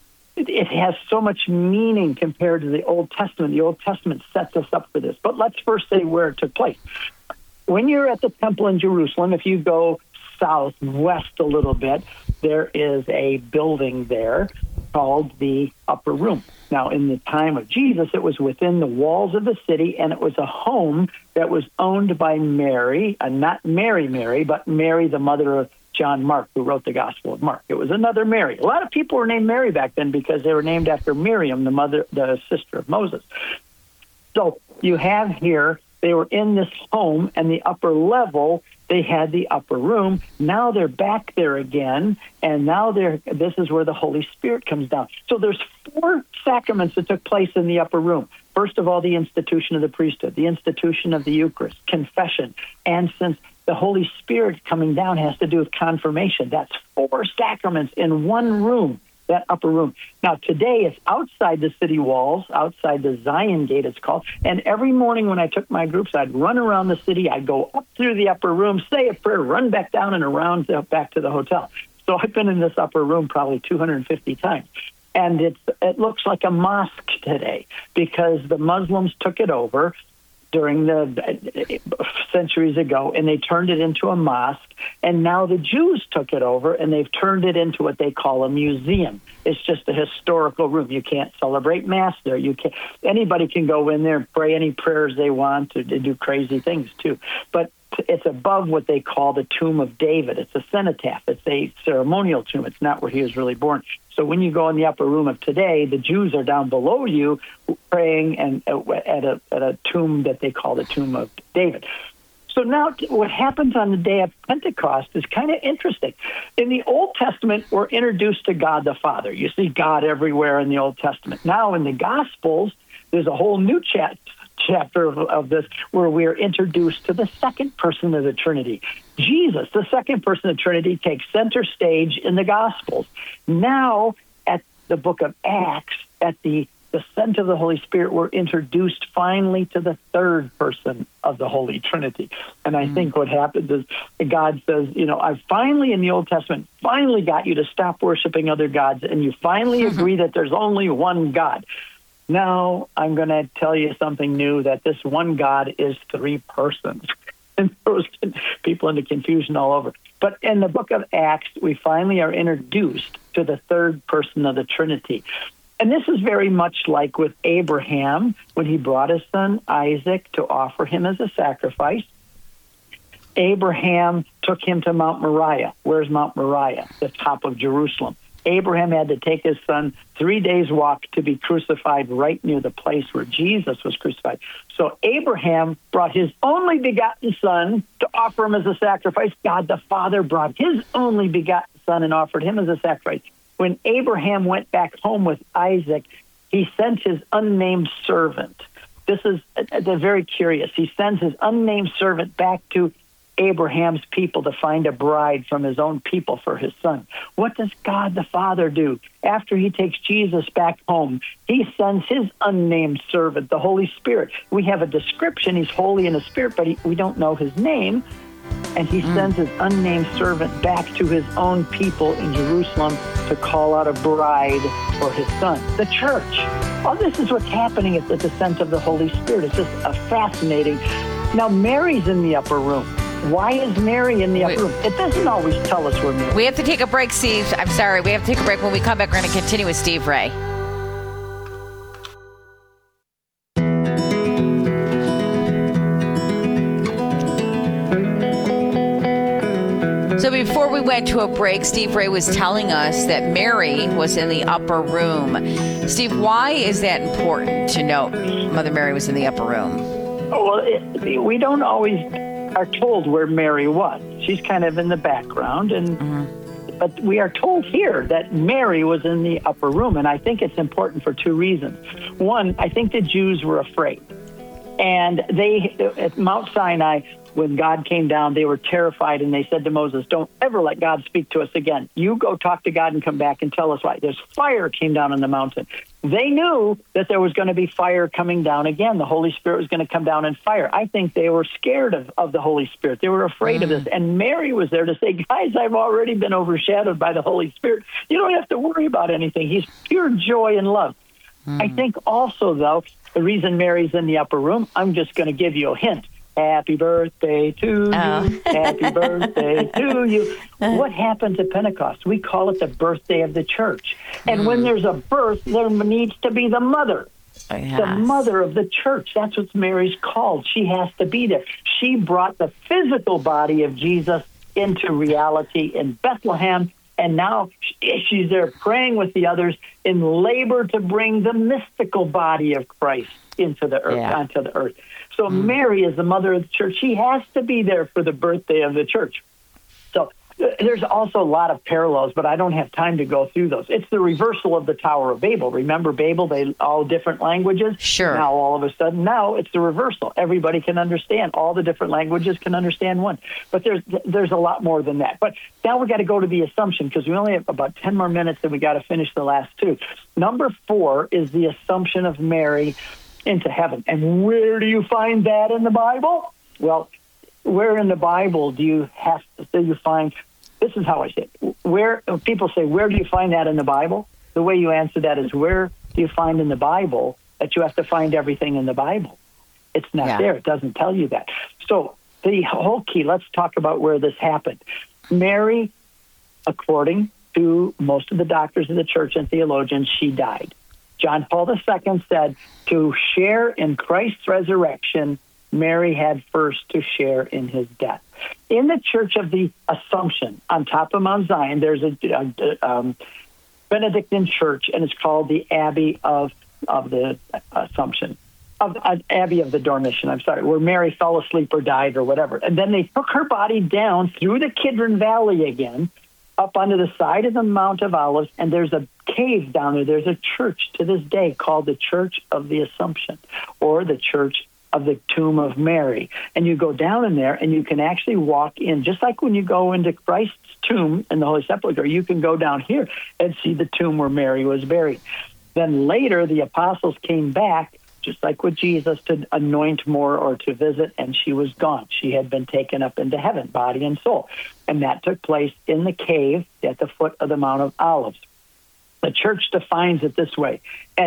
it has so much meaning compared to the Old Testament. The Old Testament sets us up for this. But let's first say where it took place. When you're at the temple in Jerusalem, if you go southwest a little bit, there is a building there called the Upper Room. Now, in the time of Jesus, it was within the walls of the city, and it was a home that was owned by Mary, not Mary, but Mary, the mother of John Mark, who wrote the Gospel of Mark. It was another Mary. A lot of people were named Mary back then because they were named after Miriam, the sister of Moses. So you have here, they were in this home, and the upper level they had the upper room. Now they're back there again, and now this is where the Holy Spirit comes down. So there's 4 sacraments that took place in the upper room. First of all, the institution of the priesthood, the institution of the Eucharist, confession, and since the Holy Spirit coming down has to do with confirmation, that's 4 sacraments in one room, that upper room. Now, today it's outside the city walls, outside the Zion Gate it's called, and every morning when I took my groups, I'd run around the city, I'd go up through the upper room, say a prayer, run back down and around back to the hotel. So I've been in this upper room probably 250 times. And it looks like a mosque today because the Muslims took it over during the centuries ago, and they turned it into a mosque. And now the Jews took it over, and they've turned it into what they call a museum. It's just a historical room. You can't celebrate Mass there. You can't. Anybody can go in there and pray any prayers they want to do crazy things too. But it's above what they call the tomb of David. It's a cenotaph. It's a ceremonial tomb. It's not where he was really born. So when you go in the upper room of today, the Jews are down below you praying and at a tomb that they call the tomb of David. So now what happens on the day of Pentecost is kind of interesting. In the Old Testament, we're introduced to God the Father. You see God everywhere in the Old Testament. Now in the Gospels, there's a whole new chapter of this where we're introduced to the second person of the Trinity. Jesus, the second person of the Trinity, takes center stage in the Gospels. Now, at the book of Acts, at the descent of the Holy Spirit, we're introduced finally to the third person of the Holy Trinity. And I think what happens is God says, I finally, in the Old Testament, finally got you to stop worshiping other gods, and you finally agree that there's only one God. Now I'm going to tell you something new, that this one God is 3 persons. And throws people into confusion all over. But in the book of Acts, we finally are introduced to the third person of the Trinity. And this is very much like with Abraham, when he brought his son Isaac to offer him as a sacrifice. Abraham took him to Mount Moriah. Where's Mount Moriah? The top of Jerusalem. Abraham had to take his son 3 days' walk to be crucified right near the place where Jesus was crucified. So Abraham brought his only begotten son to offer him as a sacrifice. God the Father brought his only begotten son and offered him as a sacrifice. When Abraham went back home with Isaac, he sent his unnamed servant. They're very curious. He sends his unnamed servant back to Abraham's people to find a bride from his own people for his son. What does God the Father do? After he takes Jesus back home, he sends his unnamed servant, the Holy Spirit. We have a description. He's holy in the Spirit, but we don't know his name. And he sends his unnamed servant back to his own people in Jerusalem to call out a bride for his son, the church. All this is what's happening at the descent of the Holy Spirit. It's just fascinating. Now, Mary's in the upper room. Why is Mary in the upper room? It doesn't always tell us where Mary is. We have to take a break, Steve. I'm sorry. We have to take a break. When we come back, we're going to continue with Steve Ray. So before we went to a break, Steve Ray was telling us that Mary was in the upper room. Steve, why is that important to note? Mother Mary was in the upper room. Well, we don't always are told where Mary was. She's kind of in the background, but we are told here that Mary was in the upper room, and I think it's important for 2 reasons. One, I think the Jews were afraid, and they at Mount Sinai, when God came down, they were terrified, and they said to Moses, don't ever let God speak to us again. You go talk to God and come back and tell us why. There's fire came down on the mountain. They knew that there was going to be fire coming down again. The Holy Spirit was going to come down in fire. I think they were scared of the Holy Spirit. They were afraid of this. And Mary was there to say, guys, I've already been overshadowed by the Holy Spirit. You don't have to worry about anything. He's pure joy and love. I think also, though, the reason Mary's in the upper room, I'm just going to give you a hint. Happy birthday to you. Happy birthday to you. What happens at Pentecost? We call it the birthday of the church. And when there's a birth, there needs to be the mother. The mother of the church. That's what Mary's called. She has to be there. She brought the physical body of Jesus into reality in Bethlehem. And now she's there praying with the others in labor to bring the mystical body of Christ into the earth, onto the earth. So Mary is the mother of the church. She has to be there for the birthday of the church. So there's also a lot of parallels, but I don't have time to go through those. It's the reversal of the Tower of Babel. Remember Babel, they all different languages? Sure. Now all of a sudden, now it's the reversal. Everybody can understand. All the different languages can understand one. But there's a lot more than that. But now we got to go to the Assumption, because we only have about 10 more minutes and we got to finish the last two. Number 4 is the Assumption of Mary into heaven. And where do you find that in the Bible? Well, where in the Bible do you find, this is how I say it, where people say, where do you find that in the Bible? The way you answer that is, where do you find in the Bible that you have to find everything in the Bible? It's not there. It doesn't tell you that. So the whole key, let's talk about where this happened. Mary, according to most of the doctors of the church and theologians, she died. John Paul II said, to share in Christ's resurrection, Mary had first to share in his death. In the Church of the Assumption, on top of Mount Zion, there's a Benedictine church, and it's called the Abbey of the Assumption, Abbey of the Dormition, where Mary fell asleep or died or whatever. And then they took her body down through the Kidron Valley again, up onto the side of the Mount of Olives, and there's a cave down there. There's a church to this day called the Church of the Assumption, or the Church of the Tomb of Mary. And you go down in there and you can actually walk in, just like when you go into Christ's tomb in the Holy Sepulchre, you can go down here and see the tomb where Mary was buried. Then later the apostles came back, just like with Jesus, to anoint more or to visit, and she was gone. She had been taken up into heaven, body and soul. And that took place in the cave at the foot of the Mount of Olives. The church defines it this way.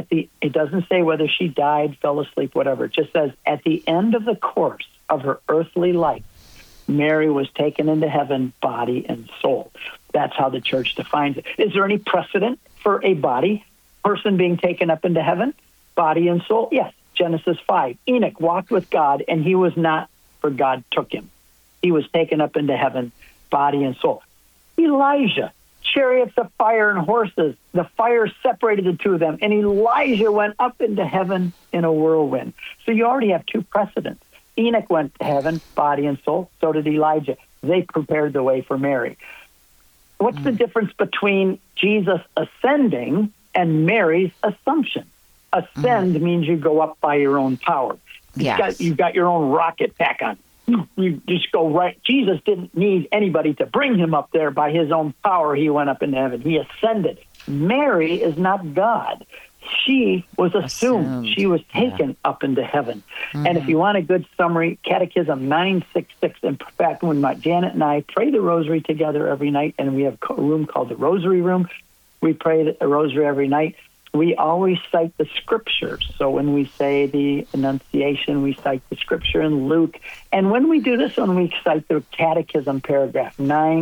It doesn't say whether she died, fell asleep, whatever. It just says at the end of the course of her earthly life, Mary was taken into heaven, body and soul. That's how the church defines it. Is there any precedent for a person being taken up into heaven, body and soul? Yes. Genesis 5. Enoch walked with God, and he was not, for God took him. He was taken up into heaven, body and soul. Elijah, chariots of fire and horses. The fire separated the two of them, and Elijah went up into heaven in a whirlwind. So you already have two precedents. Enoch went to heaven, body and soul. So did Elijah. They prepared the way for Mary. What's the difference between Jesus ascending and Mary's assumption? Ascend means you go up by your own power. You've got your own rocket pack on. You just go right. Jesus didn't need anybody to bring him up there by his own power. He went up into heaven. He ascended. Mary is not God. She was assumed. She was taken up into heaven. And if you want a good summary, Catechism 966. In fact, when Janet and I pray the rosary together every night, and we have a room called the Rosary Room, we pray the rosary every night. We always cite the scriptures. So when we say the Annunciation, we cite the scripture in Luke. And when we do this one, we cite the Catechism paragraph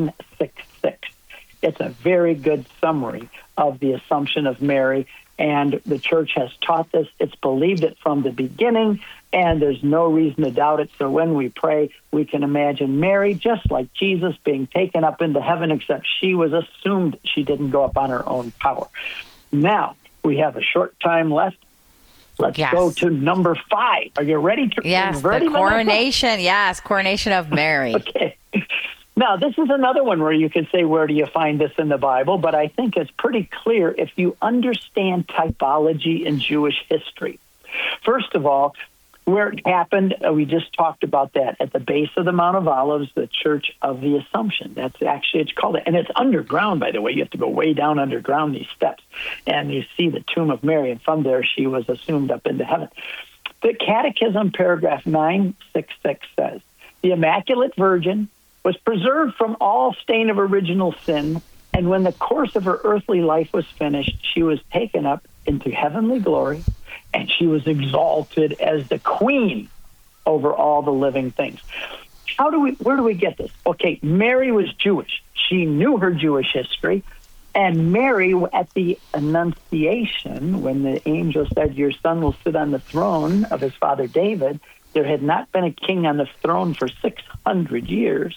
966. It's a very good summary of the Assumption of Mary. And the church has taught this. It's believed it from the beginning, and there's no reason to doubt it. So when we pray, we can imagine Mary, just like Jesus, being taken up into heaven, except she was assumed she didn't go up on her own power. Now, we have a short time left. Let's go to number 5. Are you ready? Yes, the coronation. Yes, coronation of Mary. Okay. Now, this is another one where you can say, where do you find this in the Bible? But I think it's pretty clear if you understand typology in Jewish history. First of all, where it happened, we just talked about that at the base of the Mount of Olives, the Church of the Assumption. That's actually, it's called it. And it's underground, by the way. You have to go way down underground these steps. And you see the tomb of Mary. And from there, she was assumed up into heaven. The Catechism, paragraph 966 says, the Immaculate Virgin was preserved from all stain of original sin. And when the course of her earthly life was finished, she was taken up into heavenly glory, and she was exalted as the queen over all the living things. Where do we get this? Okay, Mary was Jewish. She knew her Jewish history. And Mary, at the Annunciation, when the angel said, your son will sit on the throne of his father David, there had not been a king on the throne for 600 years.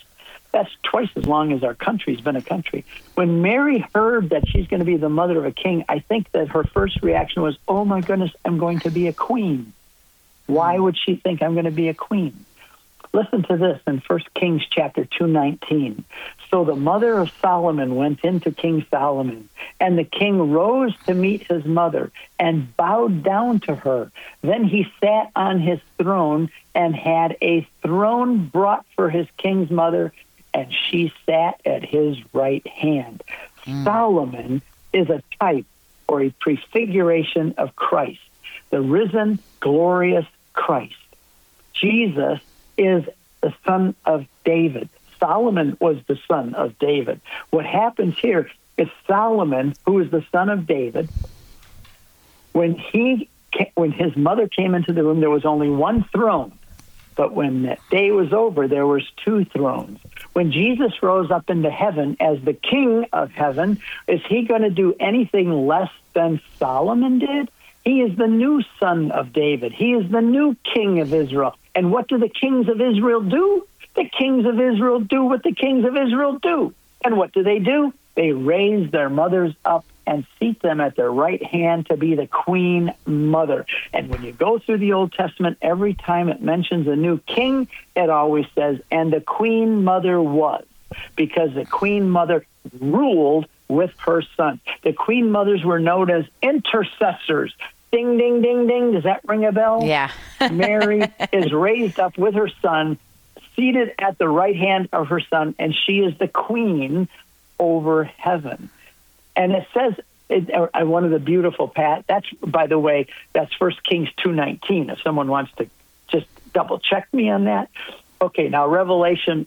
That's twice as long as our country's been a country. When Mary heard that she's going to be the mother of a king, I think that her first reaction was, oh my goodness, I'm going to be a queen. Why would she think I'm going to be a queen? Listen to this in 1 Kings chapter 2:19. So the mother of Solomon went into King Solomon, and the king rose to meet his mother and bowed down to her. Then he sat on his throne and had a throne brought for his king's mother, and she sat at his right hand. Solomon is a type or a prefiguration of Christ, the risen, glorious Christ. Jesus is the son of David. Solomon was the son of David. What happens here is Solomon, who is the son of David, when his mother came into the room, there was only one throne. But when that day was over, there was two thrones. When Jesus rose up into heaven as the king of heaven, is he going to do anything less than Solomon did? He is the new son of David. He is the new king of Israel. And what do the kings of Israel do? The kings of Israel do what the kings of Israel do. And what do? They raise their mothers up and seat them at their right hand to be the queen mother. And when you go through the Old Testament, every time it mentions a new king, it always says, and the queen mother was, because the queen mother ruled with her son. The queen mothers were known as intercessors. Ding, ding, ding, ding. Does that ring a bell? Yeah. Mary is raised up with her son, seated at the right hand of her son, and she is the queen over heaven. And it says, one of the beautiful, Pat, that's, by the way, that's 1 Kings 2:19, if someone wants to just double check me on that. Okay, now Revelation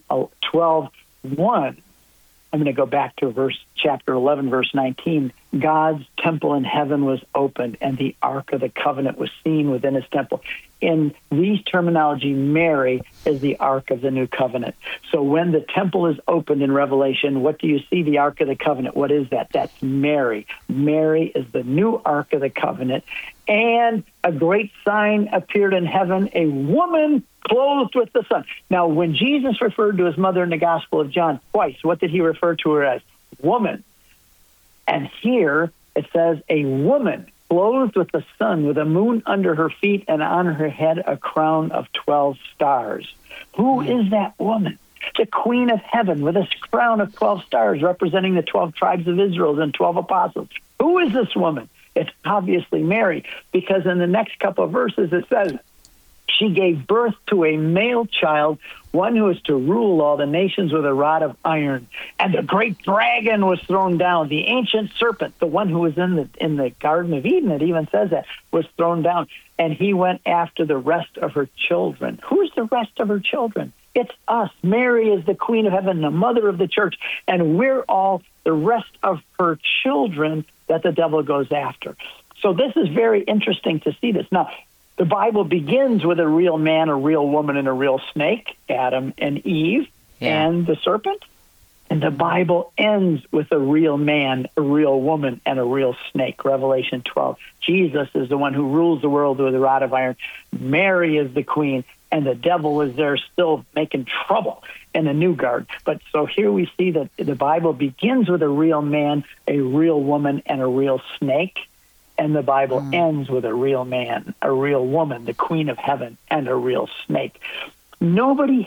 12:1. I'm going to go back to chapter 11, verse 19. God's temple in heaven was opened, and the Ark of the Covenant was seen within his temple. In these terminology, Mary is the Ark of the New Covenant. So when the temple is opened in Revelation, what do you see? The Ark of the Covenant. What is that? That's Mary. Mary is the new Ark of the Covenant. And a great sign appeared in heaven, a woman clothed with the sun. Now, when Jesus referred to his mother in the Gospel of John twice, what did he refer to her as? Woman. And here it says a woman clothed with the sun, with a moon under her feet, and on her head a crown of 12 stars. Who is that woman? The Queen of Heaven with a crown of 12 stars representing the 12 tribes of Israel and 12 apostles. Who is this woman? It's obviously Mary, because in the next couple of verses it says, she gave birth to a male child, one who is to rule all the nations with a rod of iron. And the great dragon was thrown down, the ancient serpent, the one who was in the Garden of Eden, it even says that, was thrown down. And he went after the rest of her children. Who's the rest of her children? It's us. Mary is the Queen of Heaven, the mother of the church, and we're all the rest of her children that the devil goes after. So this is very interesting to see this. Now, the Bible begins with a real man, a real woman, and a real snake, Adam and Eve, and the serpent. And the Bible ends with a real man, a real woman, and a real snake, Revelation 12. Jesus is the one who rules the world with a rod of iron. Mary is the queen, and the devil is there still making trouble in the new garden. But so here we see that the Bible begins with a real man, a real woman, and a real snake. And the Bible ends with a real man, a real woman, the Queen of Heaven, and a real snake. No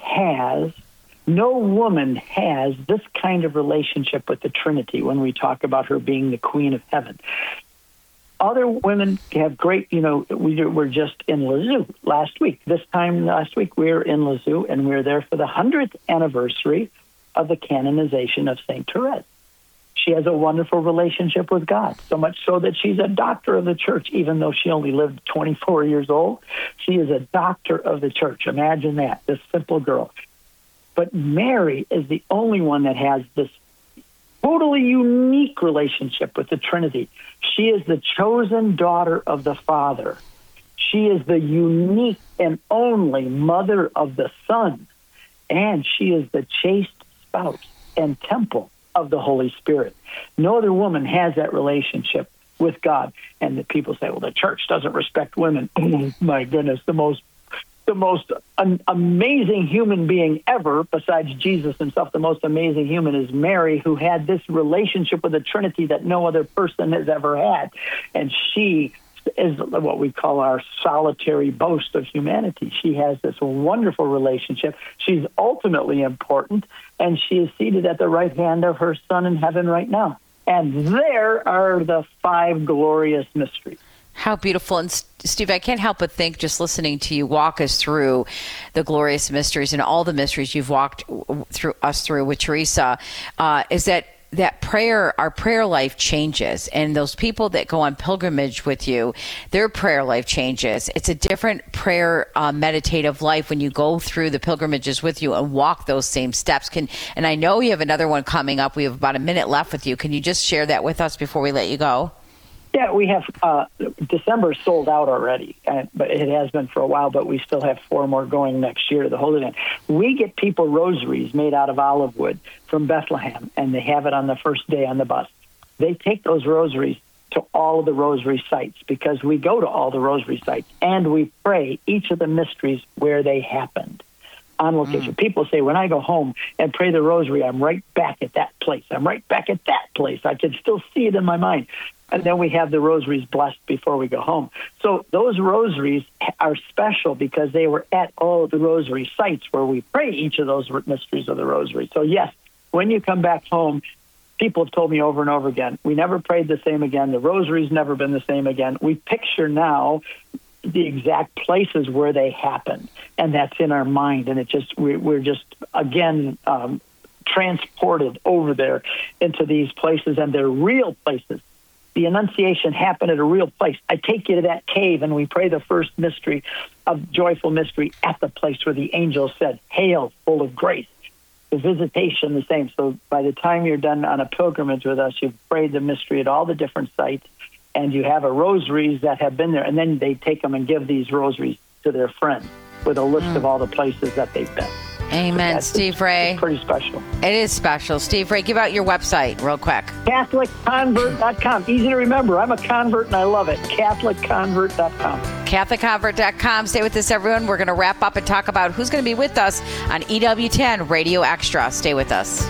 woman has this kind of relationship with the Trinity when we talk about her being the Queen of Heaven. Other women have great, we were just in Lisieux last week. This time last week, we were in Lisieux, and we were there for the 100th anniversary of the canonization of St. Therese. She has a wonderful relationship with God, so much so that she's a doctor of the church, even though she only lived 24 years old. She is a doctor of the church. Imagine that, this simple girl. But Mary is the only one that has this totally unique relationship with the Trinity. She is the chosen daughter of the Father. She is the unique and only mother of the Son. And she is the chaste spouse and temple of the Holy Spirit. No other woman has that relationship with God. And the people say, well, the church doesn't respect women. Oh, my goodness, the most the most amazing human being ever, besides Jesus himself. The most amazing human is Mary, who had this relationship with the Trinity that no other person has ever had. And she is what we call our solitary boast of humanity. She has this wonderful relationship. She's ultimately important, and she is seated at the right hand of her Son in heaven right now. And there are the 5 glorious mysteries. How beautiful. And Steve, I can't help but think, just listening to you walk us through the glorious mysteries and all the mysteries you've walked through with Teresa, is that prayer, our prayer life changes. And those people that go on pilgrimage with you, their prayer life changes. It's a different prayer meditative life when you go through the pilgrimages with you and walk those same steps. And I know you have another one coming up. We have about a minute left with you. Can you just share that with us before we let you go? Yeah, we have December sold out already, but it has been for a while, but we still have 4 more going next year to the Holy Land. We get people rosaries made out of olive wood from Bethlehem, and they have it on the first day on the bus. They take those rosaries to all of the rosary sites, because we go to all the rosary sites, and we pray each of the mysteries where they happened on location. People say, when I go home and pray the rosary, I'm right back at that place. I'm right back at that place. I can still see it in my mind. And then we have the rosaries blessed before we go home. So those rosaries are special because they were at all of the rosary sites where we pray each of those mysteries of the rosary. So yes, when you come back home, people have told me over and over again, we never prayed the same again. The rosary's never been the same again. We picture now the exact places where they happened, and that's in our mind. And we're just again transported over there into these places, and they're real places. The Annunciation happened at a real place. I take you to that cave, and we pray the first mystery of joyful mystery at the place where the angel said, "Hail, full of grace." The visitation, the same. So by the time you're done on a pilgrimage with us, you've prayed the mystery at all the different sites, and you have a rosaries that have been there, and then they take them and give these rosaries to their friends with a list of all the places that they've been. Amen, Steve Ray. It's pretty special. It is special. Steve Ray, give out your website real quick. CatholicConvert.com. Easy to remember. I'm a convert and I love it. CatholicConvert.com. CatholicConvert.com. Stay with us, everyone. We're going to wrap up and talk about who's going to be with us on EWTN Radio Extra. Stay with us.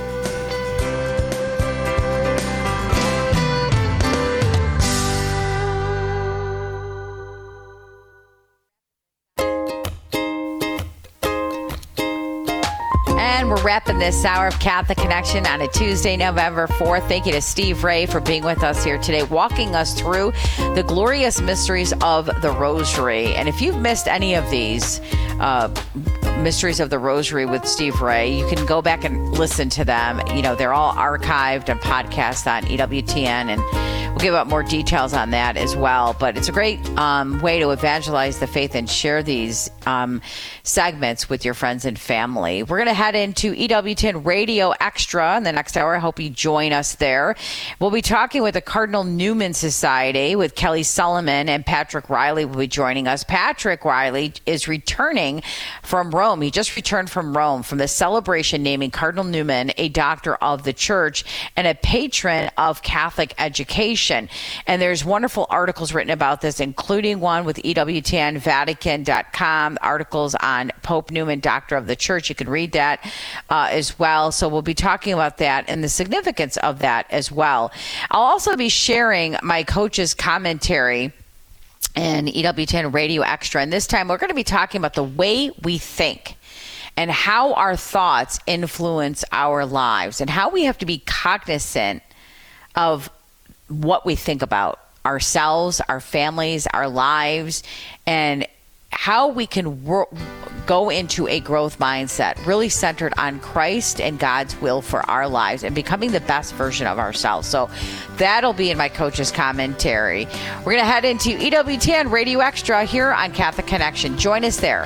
We're wrapping this hour of Catholic Connection on a Tuesday, November 4th. Thank you to Steve Ray for being with us here today, walking us through the glorious mysteries of the Rosary. And if you've missed any of these mysteries of the Rosary with Steve Ray, you can go back and listen to them. You know, they're all archived and podcasts on EWTN, and we'll give out more details on that as well. But it's a great way to evangelize the faith and share these segments with your friends and family. We're going to head into EWTN Radio Extra in the next hour. I hope you join us there. We'll be talking with the Cardinal Newman Society with Kelly Solomon, and Patrick Riley will be joining us. Patrick Riley is returning from Rome. He just returned from Rome from the celebration naming Cardinal Newman a doctor of the church and a patron of Catholic education. And there's wonderful articles written about this, including one with EWTN, Vatican.com, articles on Pope Newman, Doctor of the Church. You can read that as well. So we'll be talking about that and the significance of that as well. I'll also be sharing my coach's commentary and EWTN Radio Extra. And this time we're going to be talking about the way we think and how our thoughts influence our lives and how we have to be cognizant of what we think about ourselves, our families, our lives, and how we can go into a growth mindset really centered on Christ and God's will for our lives and becoming the best version of ourselves. So that'll be in my coach's commentary. We're going to head into EWTN Radio Extra here on Catholic Connection. Join us there.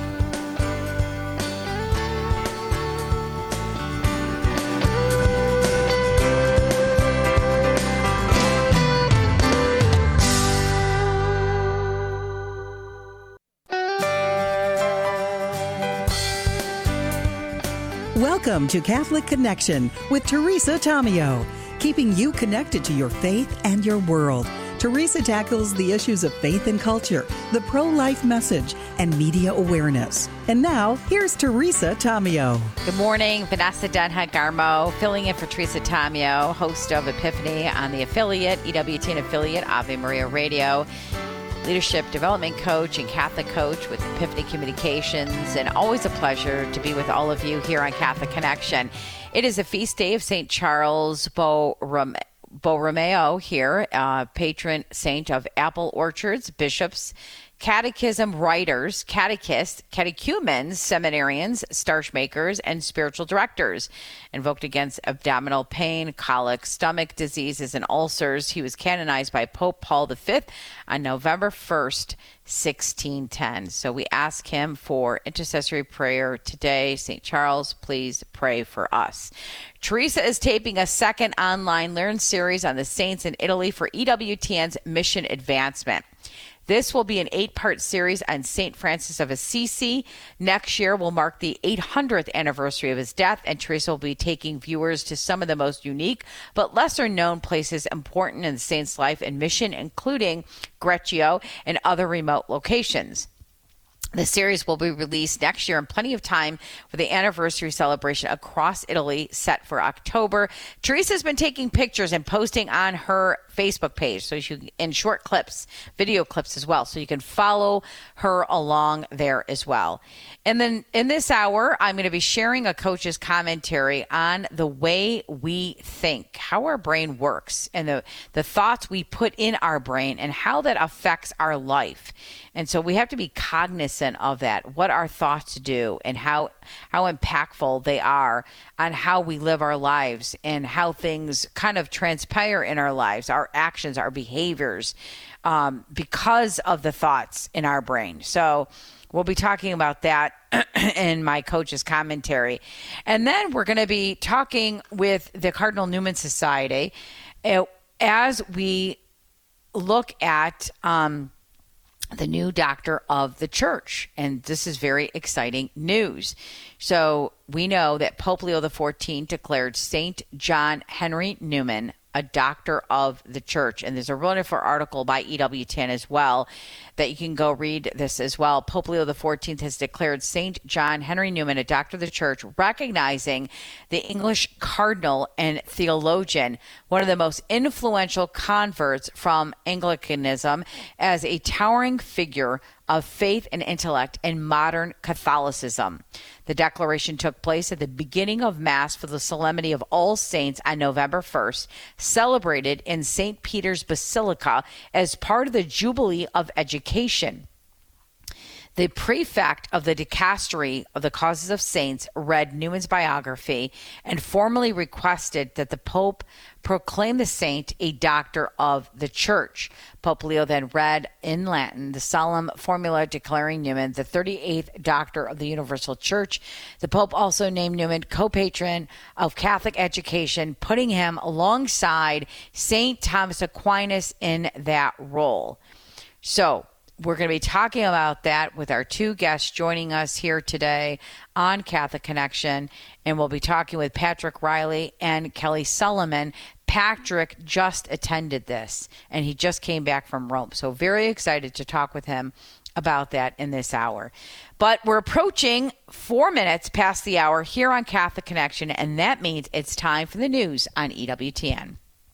Welcome to Catholic Connection with Teresa Tomeo, keeping you connected to your faith and your world. Teresa tackles the issues of faith and culture, the pro-life message, and media awareness. And now, here's Teresa Tomeo. Good morning. Vanessa Denha-Garmo filling in for Teresa Tomeo, host of Epiphany on the affiliate, EWTN affiliate, Ave Maria Radio, leadership development coach and Catholic coach with Epiphany Communications, and always a pleasure to be with all of you here on Catholic Connection. It is a feast day of St. Charles Borromeo here, patron saint of apple orchards, bishops, catechism writers, catechists, catechumens, seminarians, starch makers, and spiritual directors. Invoked against abdominal pain, colic, stomach diseases, and ulcers, he was canonized by Pope Paul V on November 1st, 1610. So we ask him for intercessory prayer today. St. Charles, please pray for us. Teresa is taping a second online Learn series on the saints in Italy for EWTN's Mission Advancement. This will be an 8-part series on St. Francis of Assisi. Next year will mark the 800th anniversary of his death, and Teresa will be taking viewers to some of the most unique but lesser-known places important in the saint's life and mission, including Greccio and other remote locations. The series will be released next year in plenty of time for the anniversary celebration across Italy set for October. Teresa's been taking pictures and posting on her Facebook page, so in short clips, video clips as well, so you can follow her along there as well. And then in this hour, I'm going to be sharing a coach's commentary on the way we think, how our brain works, and the thoughts we put in our brain and how that affects our life. And so we have to be cognizant of that, what our thoughts do and how impactful they are on how we live our lives and how things kind of transpire in our lives, our actions, our behaviors, because of the thoughts in our brain. So we'll be talking about that in my coach's commentary. And then we're going to be talking with the Cardinal Newman Society as we look at the new doctor of the church. And this is very exciting news. So we know that Pope Leo XIV declared St. John Henry Newman a doctor of the church. And there's a wonderful article by EWTN as well that you can go read this as well. Pope Leo XIV has declared St. John Henry Newman a doctor of the church, recognizing the English cardinal and theologian, one of the most influential converts from Anglicanism, as a towering figure of faith and intellect in modern Catholicism. The declaration took place at the beginning of Mass for the Solemnity of All Saints on November 1st, celebrated in St. Peter's Basilica as part of the Jubilee of Education. The prefect of the Dicastery of the Causes of Saints read Newman's biography and formally requested that the Pope proclaim the saint a doctor of the church. Pope Leo then read in Latin the solemn formula declaring Newman the 38th doctor of the Universal Church. The Pope also named Newman co-patron of Catholic education, putting him alongside St. Thomas Aquinas in that role. So we're going to be talking about that with our two guests joining us here today on Catholic Connection, and we'll be talking with Patrick Riley and Kelly Solomon. Patrick just attended this, and he just came back from Rome, so very excited to talk with him about that in this hour. But we're approaching 4 minutes past the hour here on Catholic Connection, and that means it's time for the news on EWTN.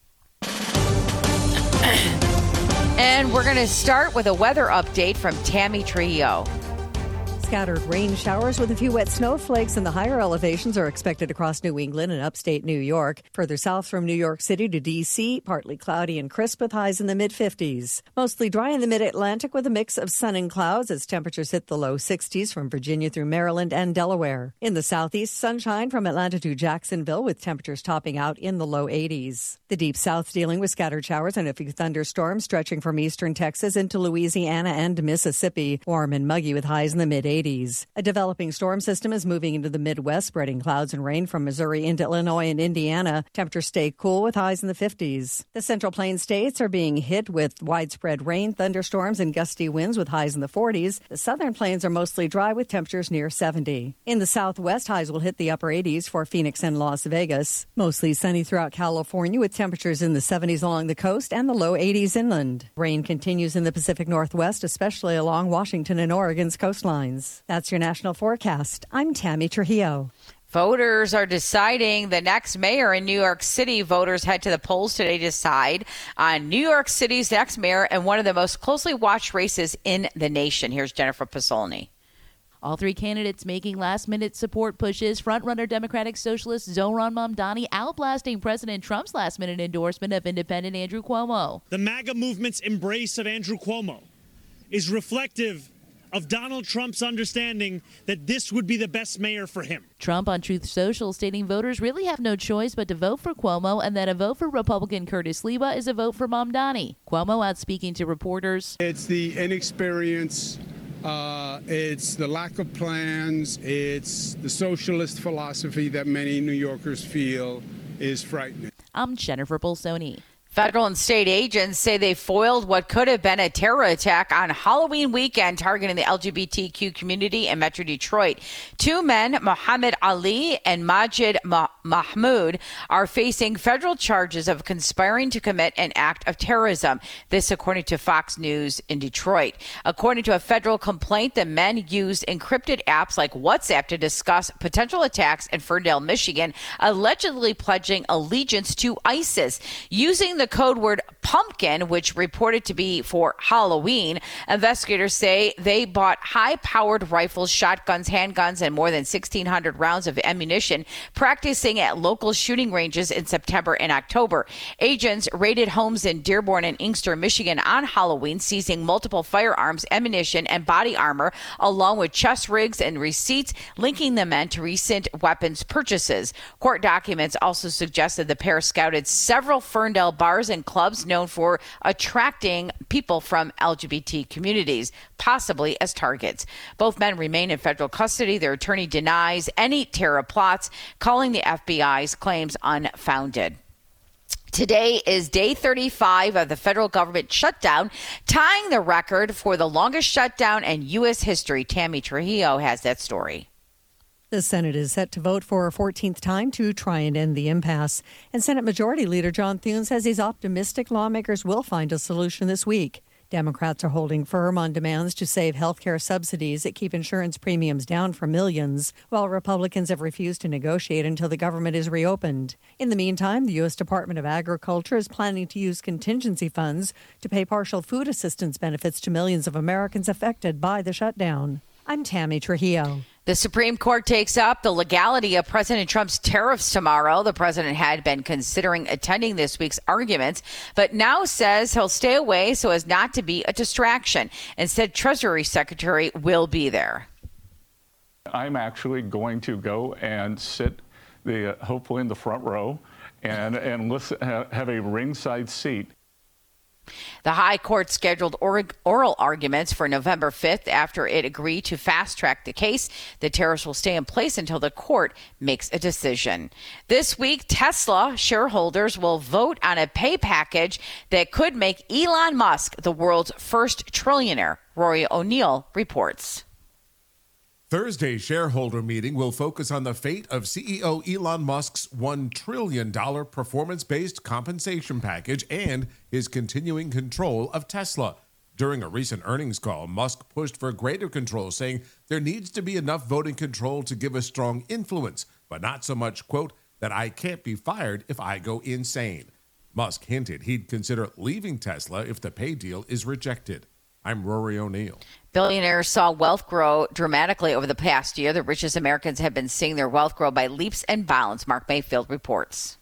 And we're going to start with a weather update from Tammy Trujillo. Scattered rain showers with a few wet snowflakes in the higher elevations are expected across New England and upstate New York. Further south from New York City to D.C., partly cloudy and crisp with highs in the mid-50s. Mostly dry in the mid-Atlantic with a mix of sun and clouds as temperatures hit the low 60s from Virginia through Maryland and Delaware. In the southeast, sunshine from Atlanta to Jacksonville with temperatures topping out in the low 80s. The deep south dealing with scattered showers and a few thunderstorms stretching from eastern Texas into Louisiana and Mississippi. Warm and muggy with highs in the mid-80s. 80s. A developing storm system is moving into the Midwest, spreading clouds and rain from Missouri into Illinois and Indiana. Temperatures stay cool with highs in the 50s. The Central Plains states are being hit with widespread rain, thunderstorms, and gusty winds with highs in the 40s. The Southern Plains are mostly dry with temperatures near 70. In the Southwest, highs will hit the upper 80s for Phoenix and Las Vegas. Mostly sunny throughout California with temperatures in the 70s along the coast and the low 80s inland. Rain continues in the Pacific Northwest, especially along Washington and Oregon's coastlines. That's your national forecast. I'm Tammy Trujillo. Voters are deciding the next mayor in New York City. Voters head to the polls today to decide on New York City's next mayor and one of the most closely watched races in the nation. Here's Jennifer Pasolny. All three candidates making last-minute support pushes. Frontrunner Democratic Socialist Zohran Mamdani outblasting President Trump's last-minute endorsement of independent Andrew Cuomo. The MAGA movement's embrace of Andrew Cuomo is reflective of Donald Trump's understanding that this would be the best mayor for him. Trump on Truth Social stating voters really have no choice but to vote for Cuomo and that a vote for Republican Curtis Sliwa is a vote for Mamdani. Cuomo out speaking to reporters. It's the inexperience. It's the lack of plans. It's the socialist philosophy that many New Yorkers feel is frightening. I'm Jennifer Bolsoni. Federal and state agents say they foiled what could have been a terror attack on Halloween weekend targeting the LGBTQ community in Metro Detroit. Two men, Muhammad Ali and Majid Mahmoud, are facing federal charges of conspiring to commit an act of terrorism. This according to Fox News in Detroit. According to a federal complaint, the men used encrypted apps like WhatsApp to discuss potential attacks in Ferndale, Michigan, allegedly pledging allegiance to ISIS. Using the code word pumpkin, which reported to be for Halloween, investigators say they bought high-powered rifles, shotguns, handguns, and more than 1,600 rounds of ammunition, practicing at local shooting ranges in September and October. Agents raided homes in Dearborn and Inkster, Michigan on Halloween, seizing multiple firearms, ammunition, and body armor, along with chest rigs and receipts linking the men to recent weapons purchases. Court documents also suggested the pair scouted several Ferndale bars and clubs known for attracting people from LGBT communities, possibly as targets. Both men remain in federal custody. Their attorney denies any terror plots, calling the FBI's claims unfounded. Today is day 35 of the federal government shutdown, tying the record for the longest shutdown in U.S. history. Tammy Trujillo has that story. The Senate is set to vote for a 14th time to try and end the impasse. And Senate Majority Leader John Thune says he's optimistic lawmakers will find a solution this week. Democrats are holding firm on demands to save health care subsidies that keep insurance premiums down for millions, while Republicans have refused to negotiate until the government is reopened. In the meantime, the U.S. Department of Agriculture is planning to use contingency funds to pay partial food assistance benefits to millions of Americans affected by the shutdown. I'm Tammy Trujillo. The Supreme Court takes up the legality of President Trump's tariffs tomorrow. The president had been considering attending this week's arguments, but now says he'll stay away so as not to be a distraction. Instead, Treasury Secretary will be there. I'm actually going to go and sit hopefully in the front row and listen, have a ringside seat. The High Court scheduled oral arguments for November 5th after it agreed to fast-track the case. The tariffs will stay in place until the court makes a decision. This week, Tesla shareholders will vote on a pay package that could make Elon Musk the world's first trillionaire. Rory O'Neill reports. Thursday's shareholder meeting will focus on the fate of CEO Elon Musk's $1 trillion performance-based compensation package and his continuing control of Tesla. During a recent earnings call, Musk pushed for greater control, saying there needs to be enough voting control to give a strong influence, but not so much, quote, that I can't be fired if I go insane. Musk hinted he'd consider leaving Tesla if the pay deal is rejected. I'm Rory O'Neill. Billionaires saw wealth grow dramatically over the past year. The richest Americans have been seeing their wealth grow by leaps and bounds. Mark Mayfield reports.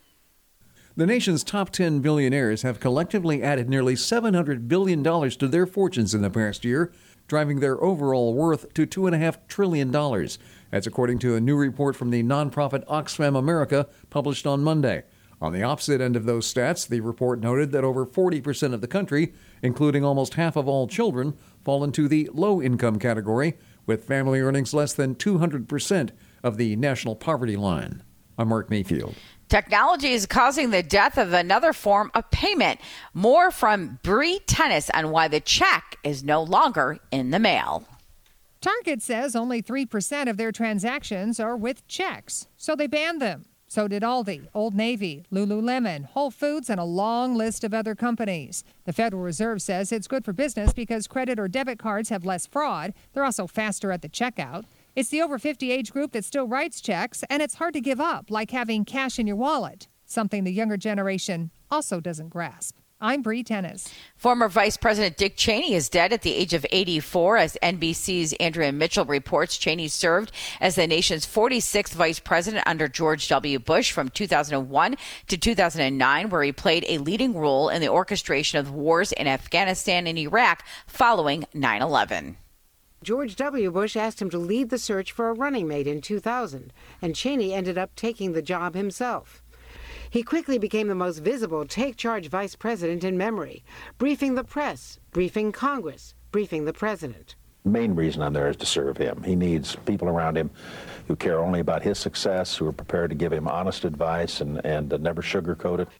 The nation's top 10 billionaires have collectively added nearly $700 billion to their fortunes in the past year, driving their overall worth to $2.5 trillion. That's according to a new report from the nonprofit Oxfam America published on Monday. On the opposite end of those stats, the report noted that over 40% of the country, including almost half of all children, fall into the low-income category, with family earnings less than 200% of the national poverty line. I'm Mark Mayfield. Technology is causing the death of another form of payment. More from Bree Tennis on why the check is no longer in the mail. Target says only 3% of their transactions are with checks, so they banned them. So did Aldi, Old Navy, Lululemon, Whole Foods, and a long list of other companies. The Federal Reserve says it's good for business because credit or debit cards have less fraud. They're also faster at the checkout. It's the over 50 age group that still writes checks, and it's hard to give up, like having cash in your wallet, something the younger generation also doesn't grasp. I'm Bree Tennis. Former Vice President Dick Cheney is dead at the age of 84. As NBC's Andrea Mitchell reports, Cheney served as the nation's 46th vice president under George W. Bush from 2001 to 2009, where he played a leading role in the orchestration of wars in Afghanistan and Iraq following 9/11. George W. Bush asked him to lead the search for a running mate in 2000, and Cheney ended up taking the job himself. He quickly became the most visible take-charge vice president in memory, briefing the press, briefing Congress, briefing the president. The main reason I'm there is to serve him. He needs people around him who care only about his success, who are prepared to give him honest advice and never sugarcoat it.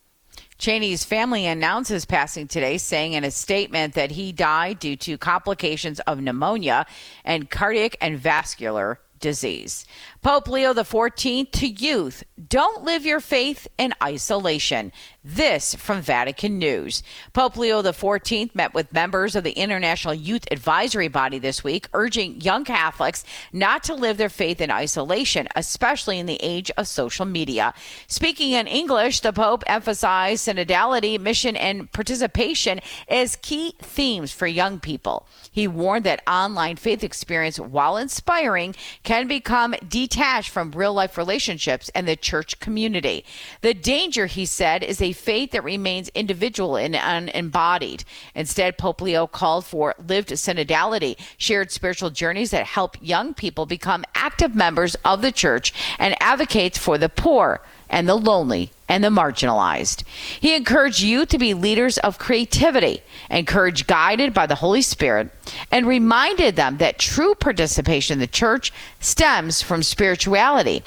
Cheney's family announced his passing today, saying in a statement that he died due to complications of pneumonia and cardiac and vascular disease. Pope Leo XIV to youth: don't live your faith in isolation. This from Vatican News. Pope Leo XIV met with members of the International Youth Advisory Body this week, urging young Catholics not to live their faith in isolation, especially in the age of social media. Speaking in English, the Pope emphasized synodality, mission, and participation as key themes for young people. He warned that online faith experience, while inspiring, can become detached from real-life relationships and the church community. The danger, he said, is a faith that remains individual and unembodied. Instead, Pope Leo called for lived synodality, shared spiritual journeys that help young people become active members of the church, and advocates for the poor and the lonely and the marginalized. He encouraged youth to be leaders of creativity, encouraged guided by the Holy Spirit, and reminded them that true participation in the church stems from spirituality,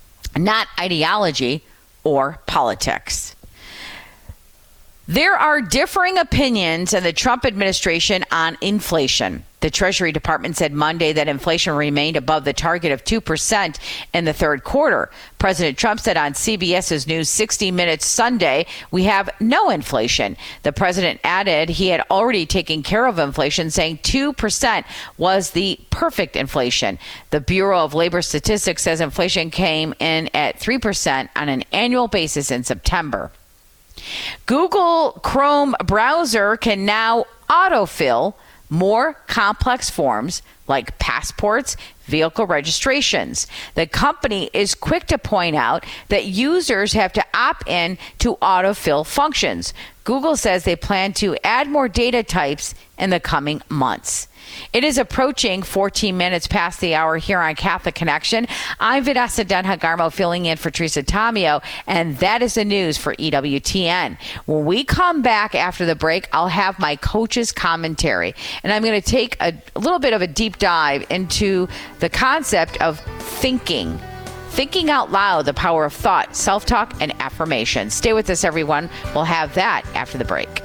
not ideology or politics. There are differing opinions in the Trump administration on inflation. The Treasury Department said Monday that inflation remained above the target of 2% in the third quarter. President Trump said on CBS's News 60 Minutes Sunday, "We have no inflation." The president added he had already taken care of inflation, saying 2% was the perfect inflation. The Bureau of Labor Statistics says inflation came in at 3% on an annual basis in September. Google Chrome browser can now autofill more complex forms like passports, vehicle registrations. The company is quick to point out that users have to opt in to autofill functions. Google says they plan to add more data types in the coming months. It is approaching 14 minutes past the hour here on Catholic Connection. I'm Vanessa Denhagarmo filling in for Teresa Tomeo, and that is the news for EWTN. When we come back after the break, I'll have my coach's commentary, and I'm going to take a little bit of a deep dive into the concept of thinking out loud, the power of thought, self-talk, and affirmation. Stay with us, everyone. We'll have that after the break.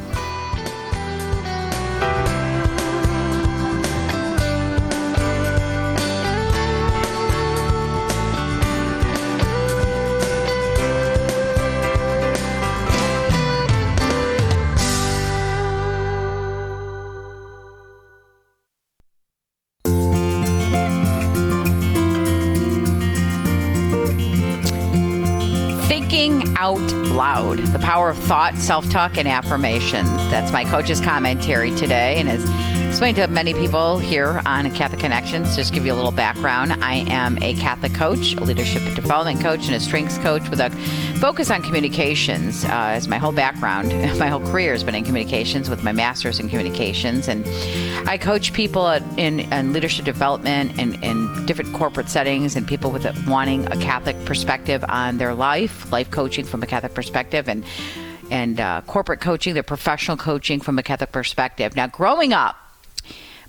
Out loud, the power of thought, self-talk, and affirmation. That's my coach's commentary today, and as explained to many people here on Catholic Connections, just give you a little background. I am a Catholic coach, a leadership and development coach, and a strengths coach with a focus on communications. As my whole background, my whole career has been in communications with my master's in communications, and I coach people in leadership development and in different corporate settings, and people with wanting a Catholic perspective on their life coaching from a Catholic perspective, and corporate coaching, their professional coaching from a Catholic perspective. Now, growing up,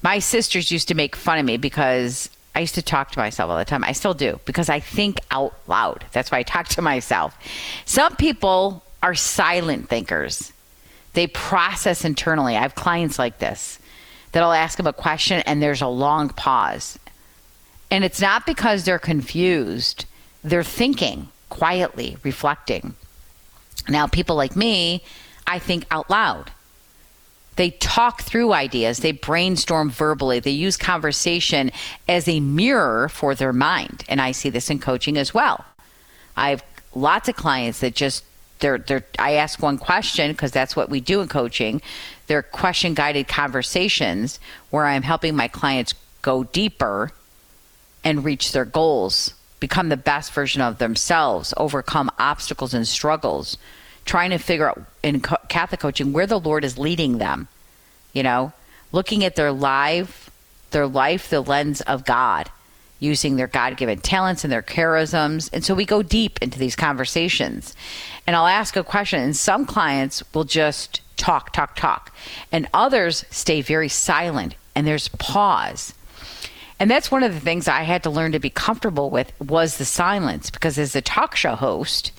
My sisters used to make fun of me because I used to talk to myself all the time. I still do, because I think out loud. That's why I talk to myself. Some people are silent thinkers. They process internally. I have clients like this that I'll ask them a question and there's a long pause. And it's not because they're confused. They're thinking quietly, reflecting. Now, people like me, I think out loud. They talk through ideas. They brainstorm verbally. They use conversation as a mirror for their mind. And I see this in coaching as well. I have lots of clients that just, I ask one question because that's what we do in coaching. They're question-guided conversations where I'm helping my clients go deeper and reach their goals, become the best version of themselves, overcome obstacles and struggles, trying to figure out in Catholic coaching where the Lord is leading them, looking at their life, the lens of God, using their God-given talents and their charisms. And so we go deep into these conversations. And I'll ask a question, and some clients will just talk. And others stay very silent, and there's pause. And that's one of the things I had to learn to be comfortable with was the silence, because as a talk show host,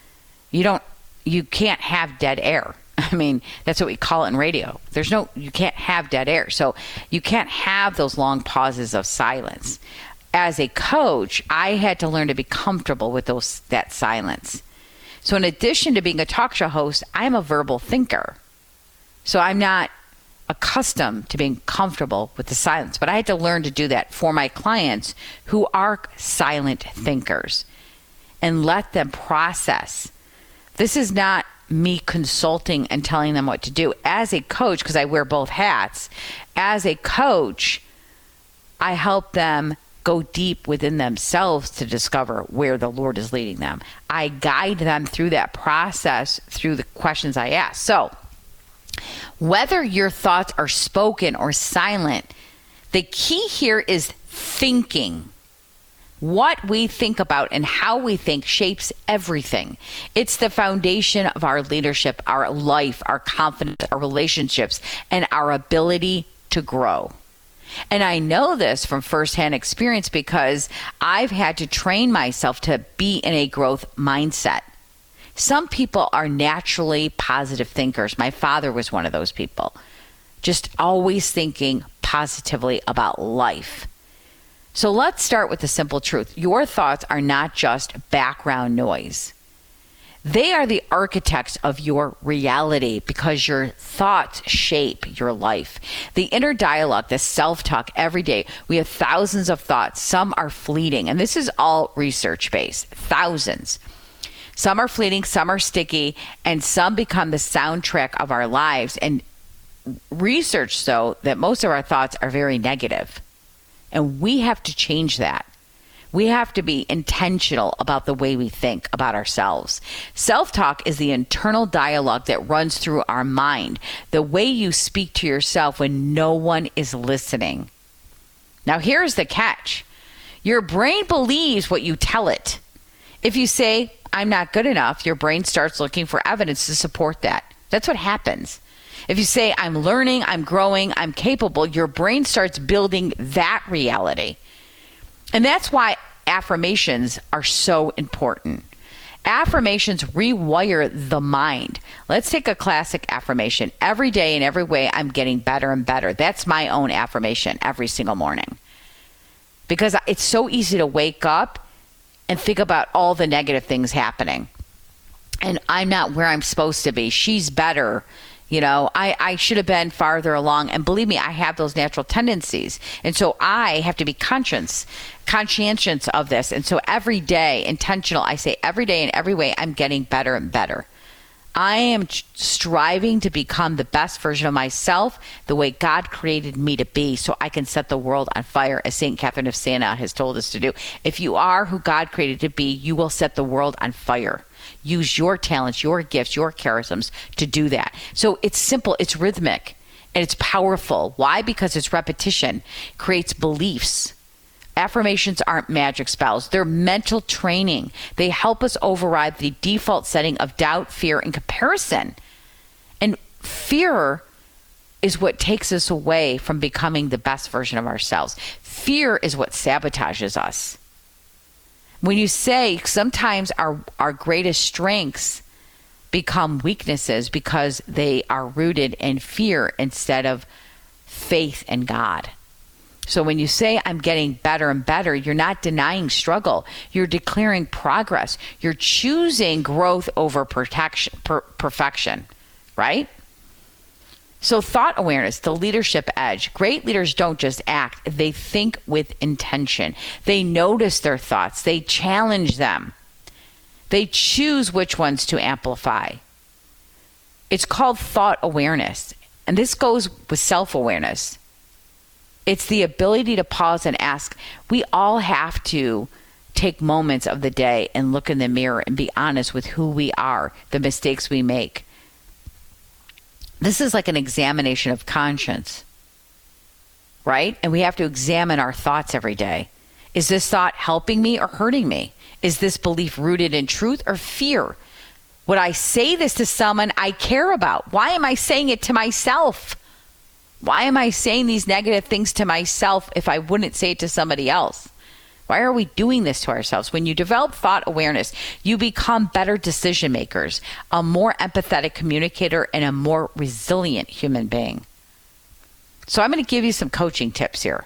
you can't have dead air. I mean, that's what we call it in radio. You can't have dead air. So you can't have those long pauses of silence. As a coach, I had to learn to be comfortable with that silence. So in addition to being a talk show host, I'm a verbal thinker. So I'm not accustomed to being comfortable with the silence, but I had to learn to do that for my clients who are silent thinkers and let them process. This is not me consulting and telling them what to do. As a coach, because I wear both hats, as a coach, I help them go deep within themselves to discover where the Lord is leading them. I guide them through that process through the questions I ask. So, whether your thoughts are spoken or silent, the key here is thinking. What we think about and how we think shapes everything. It's the foundation of our leadership, our life, our confidence, our relationships, and our ability to grow. And I know this from firsthand experience because I've had to train myself to be in a growth mindset. Some people are naturally positive thinkers. My father was one of those people, just always thinking positively about life. So let's start with the simple truth. Your thoughts are not just background noise. They are the architects of your reality because your thoughts shape your life. The inner dialogue, the self-talk every day. We have thousands of thoughts. Some are fleeting. And this is all research-based. Thousands. Some are fleeting, some are sticky, and some become the soundtrack of our lives. And research shows that most of our thoughts are very negative. And we have to change that. We have to be intentional about the way we think about ourselves. Self-talk is the internal dialogue that runs through our mind, the way you speak to yourself when no one is listening. Now, here's the catch. Your brain believes what you tell it. If you say, I'm not good enough, your brain starts looking for evidence to support that. That's what happens. If you say, I'm learning, I'm growing, I'm capable, your brain starts building that reality. And that's why affirmations are so important. Affirmations rewire the mind. Let's take a classic affirmation. Every day in every way, I'm getting better and better. That's my own affirmation every single morning. Because it's so easy to wake up and think about all the negative things happening. And I'm not where I'm supposed to be. She's better. I should have been farther along. And believe me, I have those natural tendencies. And so I have to be conscientious of this. And so every day, intentional, I say every day in every way, I'm getting better and better. I am striving to become the best version of myself, the way God created me to be, so I can set the world on fire, as St. Catherine of Siena has told us to do. If you are who God created to be, you will set the world on fire. Use your talents, your gifts, your charisms to do that. So it's simple, it's rhythmic, and it's powerful. Why? Because it's repetition, creates beliefs. Affirmations aren't magic spells. They're mental training. They help us override the default setting of doubt, fear, and comparison. And fear is what takes us away from becoming the best version of ourselves. Fear is what sabotages us. When you say sometimes our greatest strengths become weaknesses because they are rooted in fear instead of faith in God. So when you say I'm getting better and better, you're not denying struggle. You're declaring progress. You're choosing growth over perfection, right? So thought awareness, the leadership edge. Great leaders don't just act, they think with intention. They notice their thoughts. They challenge them. They choose which ones to amplify. It's called thought awareness. And this goes with self-awareness. It's the ability to pause and ask. We all have to take moments of the day and look in the mirror and be honest with who we are, the mistakes we make. This is like an examination of conscience, right? And we have to examine our thoughts every day. Is this thought helping me or hurting me? Is this belief rooted in truth or fear? Would I say this to someone I care about? Why am I saying it to myself? Why am I saying these negative things to myself if I wouldn't say it to somebody else? Why are we doing this to ourselves? When you develop thought awareness, you become better decision makers, a more empathetic communicator, and a more resilient human being. So I'm going to give you some coaching tips here.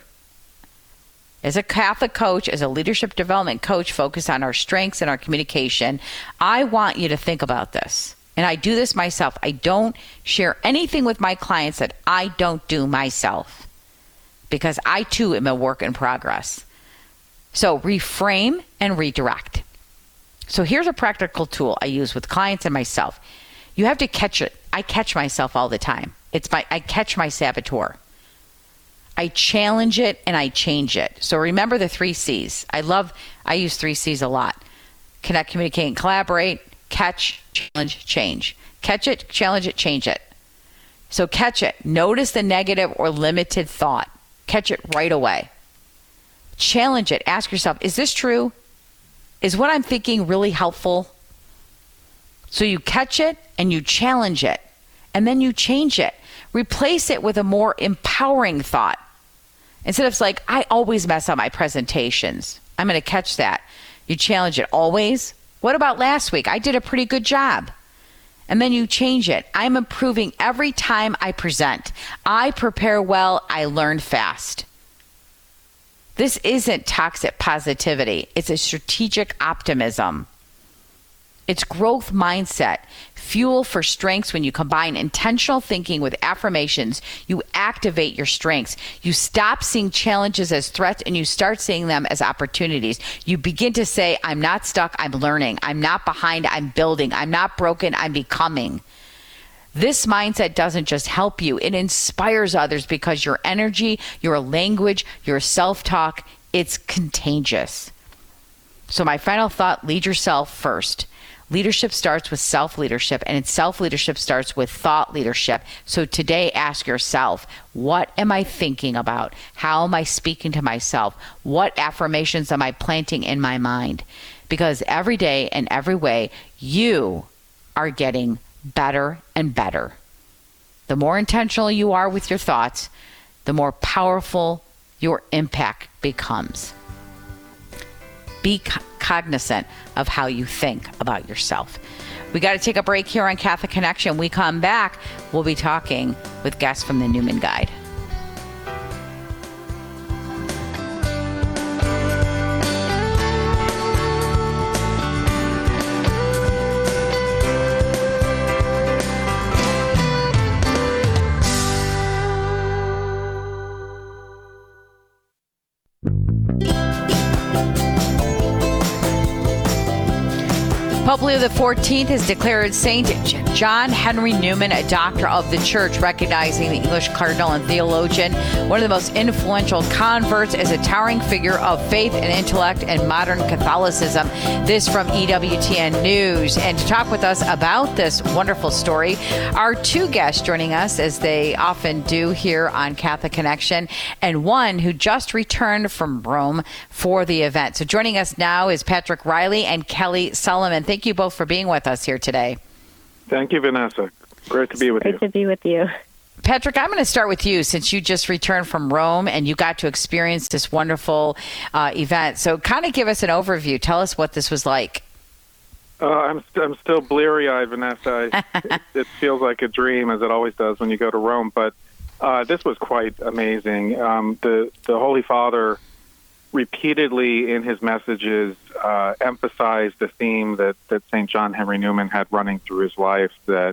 As a Catholic coach, as a leadership development coach focused on our strengths and our communication, I want you to think about this. And I do this myself. I don't share anything with my clients that I don't do myself, because I too am a work in progress. So reframe and redirect. So here's a practical tool I use with clients and myself. You have to catch it. I catch myself all the time. I catch my saboteur. I challenge it and I change it. So remember the 3 C's. I use 3 C's a lot. Connect, communicate, and collaborate. Catch, challenge, change. Catch it, challenge it, change it. So catch it. Notice the negative or limited thought. Catch it right away. Challenge it. Ask yourself, is this true? Is what I'm thinking really helpful? So you catch it and you challenge it, and then you change it. Replace it with a more empowering thought. Instead of like, I always mess up my presentations. I'm going to catch that. You challenge it. Always? What about last week? I did a pretty good job. And then you change it. I'm improving every time I present. I prepare well. I learn fast. This isn't toxic positivity. It's a strategic optimism. It's growth mindset. Fuel for strengths. When you combine intentional thinking with affirmations, you activate your strengths. You stop seeing challenges as threats and you start seeing them as opportunities. You begin to say, I'm not stuck, I'm learning. I'm not behind, I'm building. I'm not broken, I'm becoming. This mindset doesn't just help you, it inspires others, because your energy, your language, your self-talk, it's contagious. So my final thought, lead yourself first. Leadership starts with self-leadership, and self-leadership starts with thought leadership. So today, ask yourself, what am I thinking about? How am I speaking to myself? What affirmations am I planting in my mind? Because every day and every way, you are getting better and better. The more intentional you are with your thoughts, the more powerful your impact becomes. Be cognizant of how you think about yourself. We got to take a break here on Catholic Connection. We come back, we'll be talking with guests from the Newman Guide. Pope Leo XIV has declared Saint John Henry Newman a doctor of the Church, recognizing the English cardinal and theologian, one of the most influential converts, as a towering figure of faith and intellect in modern Catholicism. This from EWTN News. And to talk with us about this wonderful story are 2 guests joining us, as they often do here on Catholic Connection, and one who just returned from Rome for the event. So joining us now is Patrick Riley and Kelly Solomon. Thank you both for being with us here today. Thank you, Vanessa. Great to be with you. Great to be with you. Patrick, I'm going to start with you since you just returned from Rome and you got to experience this wonderful event. So kind of give us an overview. Tell us what this was like. I'm still bleary-eyed, Vanessa. It feels like a dream, as it always does when you go to Rome. But this was quite amazing. The Holy Father repeatedly in his messages emphasized the theme that St. John Henry Newman had running through his life, that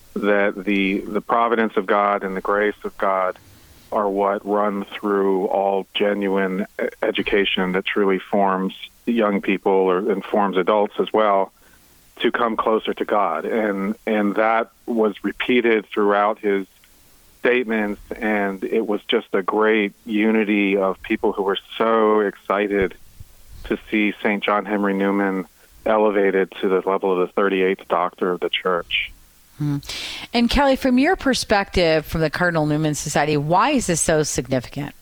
the providence of God and the grace of God are what run through all genuine education that truly forms young people and forms adults as well to come closer to God. And that was repeated throughout his statements, and it was just a great unity of people who were so excited to see St. John Henry Newman elevated to the level of the 38th Doctor of the Church. And Kelly, from your perspective, from the Cardinal Newman Society, why is this so significant?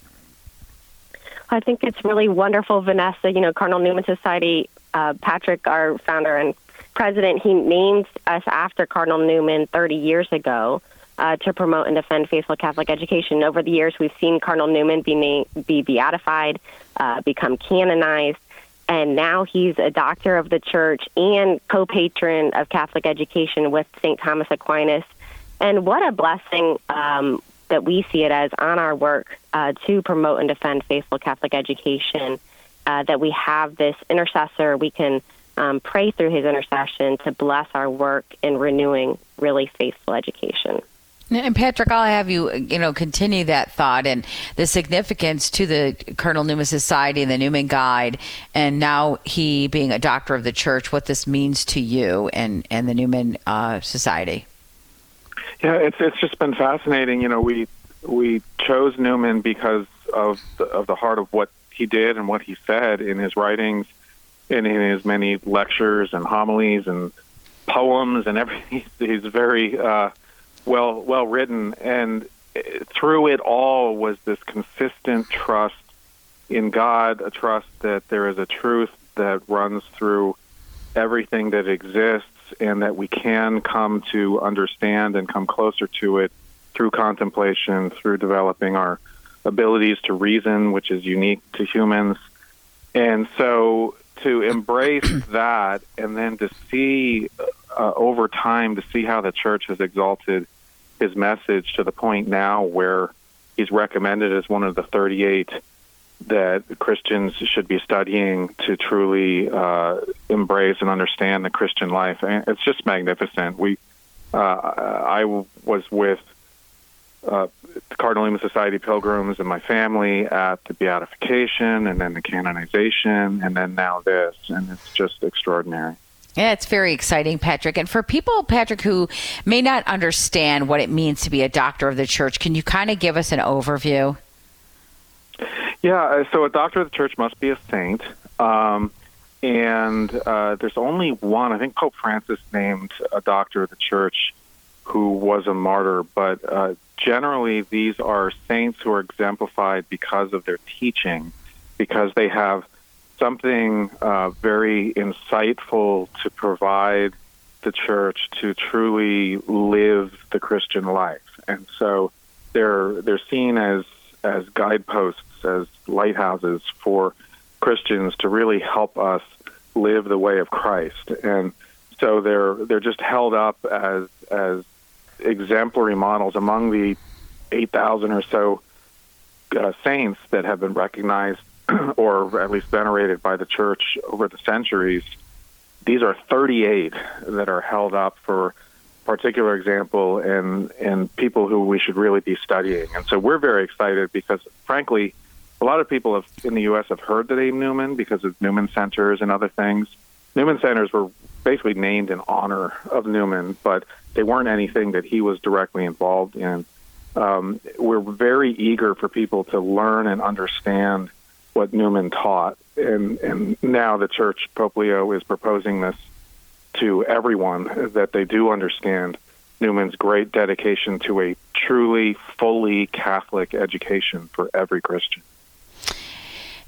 I think it's really wonderful, Vanessa. Cardinal Newman Society, Patrick, our founder and president, he named us after Cardinal Newman 30 years ago to promote and defend faithful Catholic education. Over the years, we've seen Cardinal Newman be beatified, become canonized, and now he's a doctor of the Church and co-patron of Catholic education with St. Thomas Aquinas. And what a blessing that we see it as on our work to promote and defend faithful Catholic education, that we have this intercessor. We can pray through his intercession to bless our work in renewing really faithful education. And Patrick, I'll have you, continue that thought and the significance to the Cardinal Newman Society and the Newman Guide, and now he being a doctor of the Church, what this means to you and the Newman Society. Yeah, it's just been fascinating. We chose Newman because of the heart of what he did and what he said in his writings, and in his many lectures and homilies and poems and everything. He's very well written, and through it all was this consistent trust in God, a trust that there is a truth that runs through everything that exists, and that we can come to understand and come closer to it through contemplation, through developing our abilities to reason, which is unique to humans. And so to embrace that, and then to see over time, to see how the Church has exalted his message to the point now where he's recommended as one of the 38 that Christians should be studying to truly embrace and understand the Christian life. And it's just magnificent. I was with the Cardinal Newman Society pilgrims and my family at the beatification, and then the canonization, and then now this, and it's just extraordinary. Yeah, it's very exciting, Patrick. And for people, Patrick, who may not understand what it means to be a doctor of the Church, can you kind of give us an overview? Yeah, so a doctor of the Church must be a saint. And there's only one. I think Pope Francis named a doctor of the Church who was a martyr. But generally, these are saints who are exemplified because of their teaching, because they have something very insightful to provide the Church to truly live the Christian life. And so they're seen as guideposts, as lighthouses for Christians to really help us live the way of Christ. And so they're just held up as exemplary models among the 8,000 or so saints that have been recognized or at least venerated by the Church over the centuries. These are 38 that are held up for particular example and people who we should really be studying. And so we're very excited because, frankly, a lot of people in the U.S. have heard the name Newman because of Newman Centers and other things. Newman Centers were basically named in honor of Newman, but they weren't anything that he was directly involved in. We're very eager for people to learn and understand what Newman taught. And now the Church, Pope Leo, is proposing this to everyone, that they do understand Newman's great dedication to a truly, fully Catholic education for every Christian.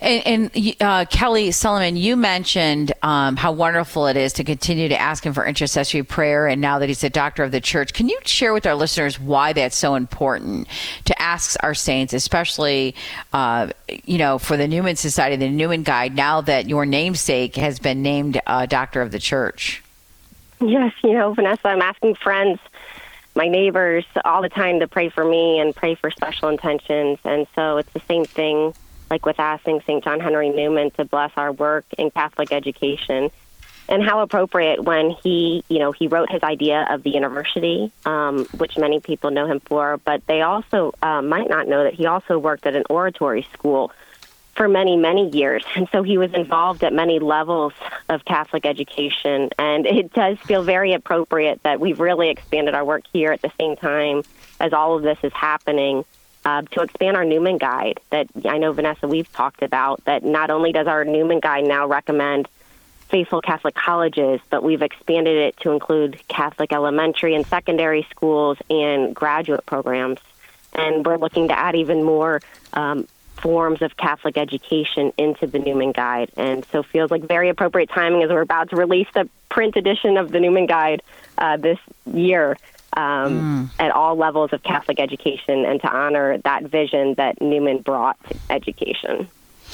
And Kelly Sullivan, you mentioned how wonderful it is to continue to ask him for intercessory prayer, and now that he's a doctor of the church, can you share with our listeners why that's so important to ask our saints, especially, for the Newman Society, the Newman Guide, now that your namesake has been named doctor of the church? Yes, Vanessa, I'm asking friends, my neighbors, all the time to pray for me and pray for special intentions, and so it's the same thing like with asking St. John Henry Newman to bless our work in Catholic education. And how appropriate when he wrote his idea of the university, which many people know him for, but they also might not know that he also worked at an oratory school for many, many years. And so he was involved at many levels of Catholic education. And it does feel very appropriate that we've really expanded our work here at the same time as all of this is happening. To expand our Newman Guide that I know, Vanessa, we've talked about, that not only does our Newman Guide now recommend faithful Catholic colleges, but we've expanded it to include Catholic elementary and secondary schools and graduate programs. And we're looking to add even more forms of Catholic education into the Newman Guide. And so it feels like very appropriate timing as we're about to release the print edition of the Newman Guide this year. At all levels of Catholic education, and to honor that vision that Newman brought to education.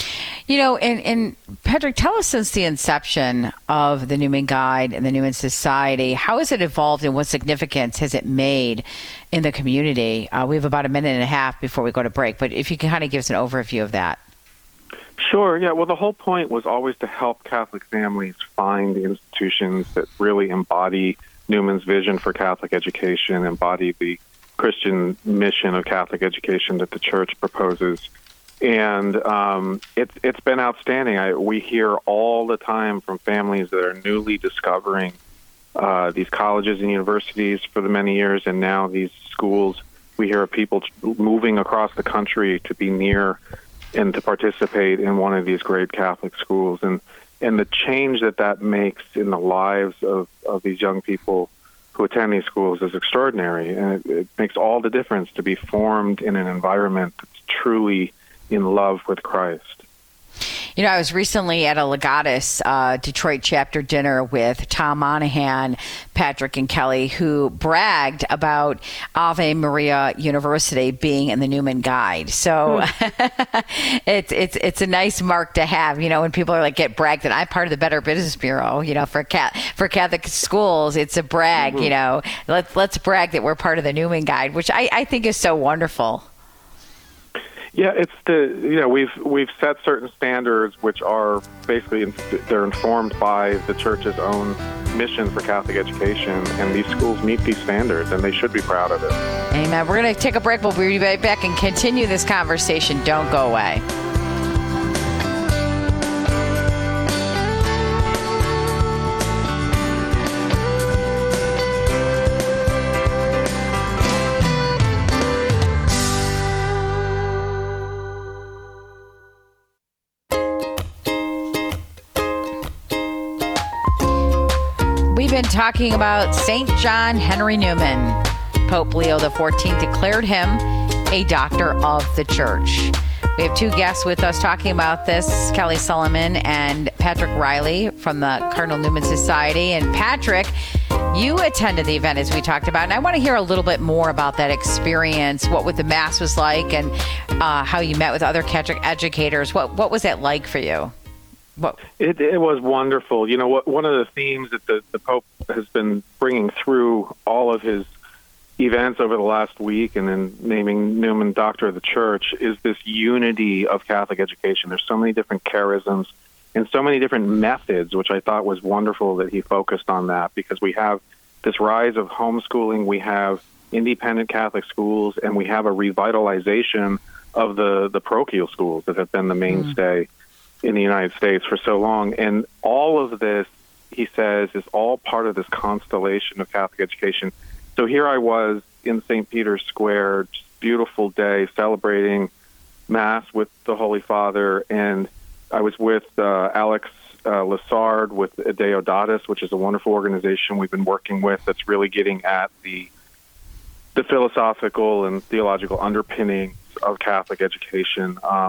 And Patrick, tell us, since the inception of the Newman Guide and the Newman Society, how has it evolved and what significance has it made in the community? We have about a minute and a half before we go to break, but if you can kind of give us an overview of that. Sure, yeah. Well, the whole point was always to help Catholic families find the institutions that really embody Newman's vision for Catholic education, embody the Christian mission of Catholic education that the Church proposes. And it's been outstanding. We hear all the time from families that are newly discovering these colleges and universities for the many years, and now these schools. We hear of people moving across the country to be near and to participate in one of these great Catholic schools. And the change that makes in the lives of these young people who attend these schools is extraordinary. And it makes all the difference to be formed in an environment that's truly in love with Christ. I was recently at a Legatus Detroit chapter dinner with Tom Monahan, Patrick, and Kelly, who bragged about Ave Maria University being in the Newman Guide. So it's a nice mark to have, when people are get bragged that I'm part of the Better Business Bureau, for Catholic schools. It's a brag, let's brag that we're part of the Newman Guide, which I think is so wonderful. Yeah, it's we've set certain standards which are basically they're informed by the Church's own mission for Catholic education, and these schools meet these standards, and they should be proud of it. Amen. We're going to take a break. We'll be right back and continue this conversation. Don't go away. We've been talking about St. John Henry Newman. Pope Leo XIV declared him a doctor of the church. We have two guests with us talking about this, Kelly Sullivan and Patrick Riley from the Cardinal Newman Society. And Patrick, you attended the event, as we talked about, and I want to hear a little bit more about that experience, what the Mass was like, and how you met with other Catholic educators. What was that like for you? It was wonderful. One of the themes that the Pope has been bringing through all of his events over the last week, and then naming Newman Doctor of the Church, is this unity of Catholic education. There's so many different charisms and so many different methods, which I thought was wonderful that he focused on that, because we have this rise of homeschooling, we have independent Catholic schools, and we have a revitalization of the parochial schools that have been the mainstay in the United States for so long. And all of this, he says, is all part of this constellation of Catholic education. So here I was in St. Peter's Square, just beautiful day, celebrating Mass with the Holy Father, and I was with Alex Lassard with Deodatus, which is a wonderful organization we've been working with that's really getting at the philosophical and theological underpinnings of Catholic education.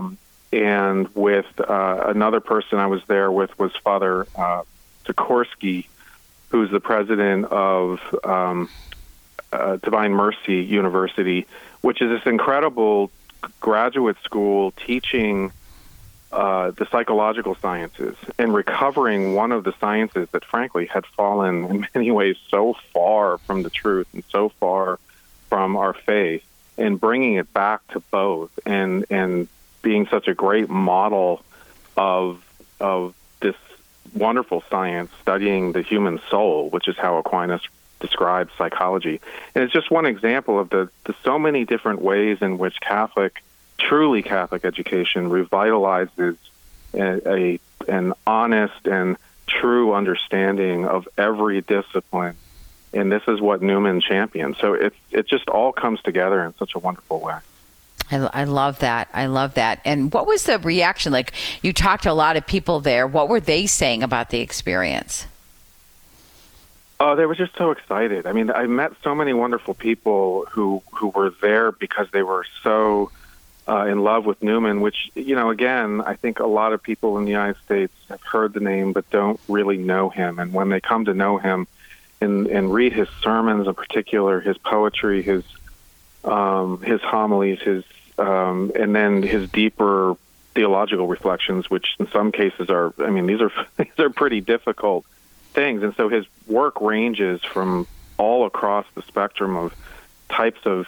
and with another person I was there with was Father Sikorsky, who's the president of Divine Mercy University, which is this incredible graduate school teaching the psychological sciences and recovering one of the sciences that, frankly, had fallen in many ways so far from the truth and so far from our faith, and bringing it back to both, and being such a great model of this wonderful science studying the human soul, which is how Aquinas describes psychology. And it's just one example of the so many different ways in which truly Catholic education revitalizes an honest and true understanding of every discipline. And this is what Newman championed. So it just all comes together in such a wonderful way. I love that. I love that. And what was the reaction? Like, you talked to a lot of people there. What were they saying about the experience? Oh, they were just so excited. I mean, I met so many wonderful people who were there because they were so in love with Newman, which, again, I think a lot of people in the United States have heard the name but don't really know him. And when they come to know him and read his sermons, in particular, his poetry, his homilies, and then his deeper theological reflections, which in some cases these are pretty difficult things. And so his work ranges from all across the spectrum of types of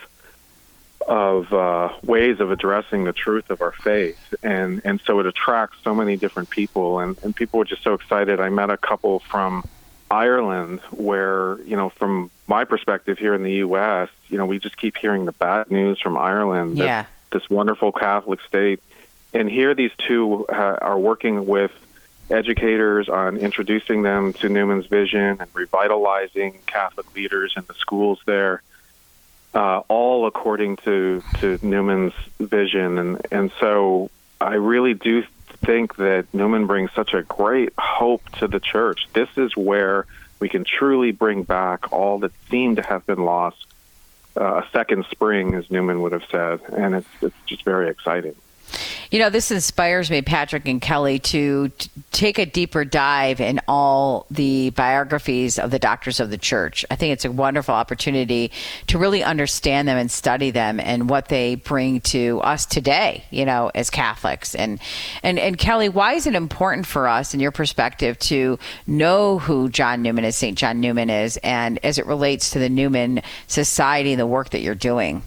ways of addressing the truth of our faith. And so it attracts so many different people, and people were just so excited. I met a couple from Ireland where, from my perspective here in the U.S., we just keep hearing the bad news from Ireland, this wonderful Catholic state. And here these two are working with educators on introducing them to Newman's vision and revitalizing Catholic leaders in the schools there, all according to Newman's vision. And so I really do think that Newman brings such a great hope to the church. This is where we can truly bring back all that seemed to have been lost, a second spring, as Newman would have said, and it's just very exciting. This inspires me, Patrick and Kelly, to take a deeper dive in all the biographies of the doctors of the church. I think it's a wonderful opportunity to really understand them and study them and what they bring to us today, as Catholics. And Kelly, why is it important for us, in your perspective, to know who John Newman is, St. John Newman is, and as it relates to the Newman Society and the work that you're doing?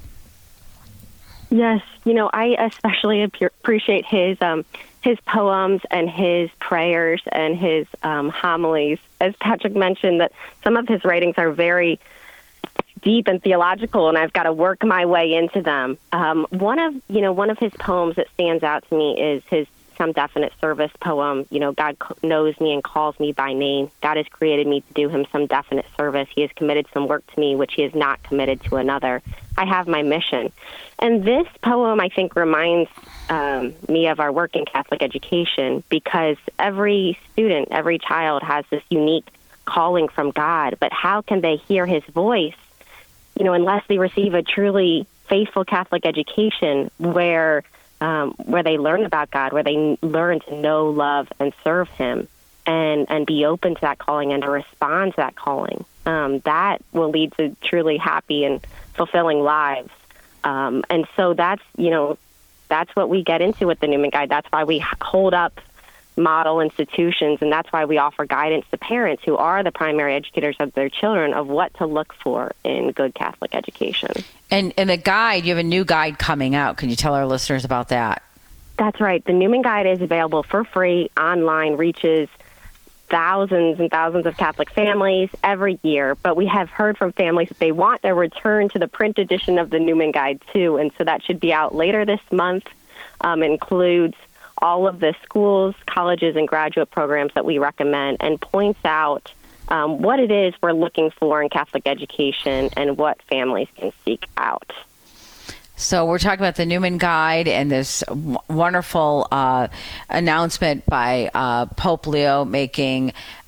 Yes, I especially appreciate his poems and his prayers and his homilies. As Patrick mentioned, that some of his writings are very deep and theological, and I've got to work my way into them. One of his poems that stands out to me is his Some Definite Service poem. God knows me and calls me by name. God has created me to do him some definite service. He has committed some work to me which he has not committed to another. I have my mission. And this poem, I think, reminds me of our work in Catholic education, because every student, every child has this unique calling from God. But how can they hear his voice, unless they receive a truly faithful Catholic education where they learn about God, where they learn to know, love, and serve him, and be open to that calling and to respond to that calling. That will lead to truly happy and fulfilling lives. And so that's what we get into with the Newman Guide. That's why we hold up model institutions, and that's why we offer guidance to parents who are the primary educators of their children of what to look for in good Catholic education. And the guide, you have a new guide coming out. Can you tell our listeners about that? That's right. The Newman Guide is available for free online, reaches thousands and thousands of Catholic families every year. But we have heard from families that they want a return to the print edition of the Newman Guide, too. And so that should be out later this month. Includes all of the schools, colleges, and graduate programs that we recommend, and points out what it is we're looking for in Catholic education and what families can seek out. So we're talking about the Newman Guide and this wonderful announcement by Pope Leo making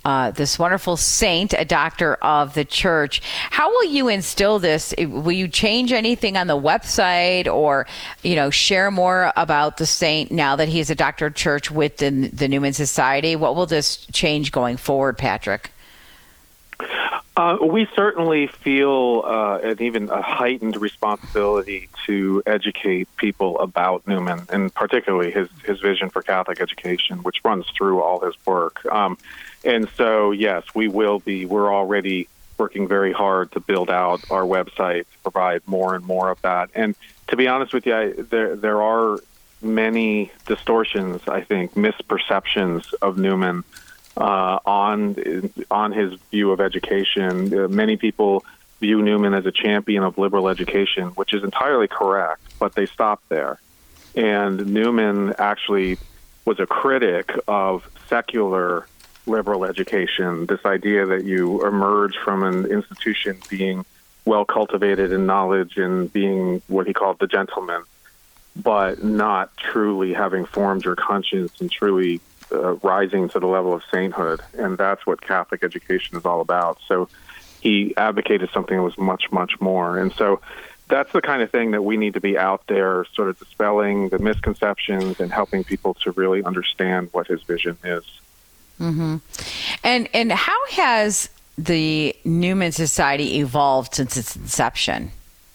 this wonderful saint, a doctor of the church. How will you instill this? Will you change anything on the website, or, share more about the saint now that he's a doctor of church within the Newman Society? What will this change going forward, Patrick? We certainly feel an even a heightened responsibility to educate people about Newman, and particularly his vision for Catholic education, which runs through all his work. And so, yes, we will be. We're already working very hard to build out our website to provide more and more of that. And to be honest with you, there are many distortions, I think, misperceptions of Newman on his view of education. Many people view Newman as a champion of liberal education, which is entirely correct, but they stop there. And Newman actually was a critic of secular liberal education, this idea that you emerge from an institution being well cultivated in knowledge and being what he called the gentleman, but not truly having formed your conscience and truly rising to the level of sainthood. And that's what Catholic education is all about. So he advocated something that was much, much more. And so that's the kind of thing that we need to be out there sort of dispelling the misconceptions and helping people to really understand what his vision is. Mm-hmm. And how has the Newman Society evolved since its inception?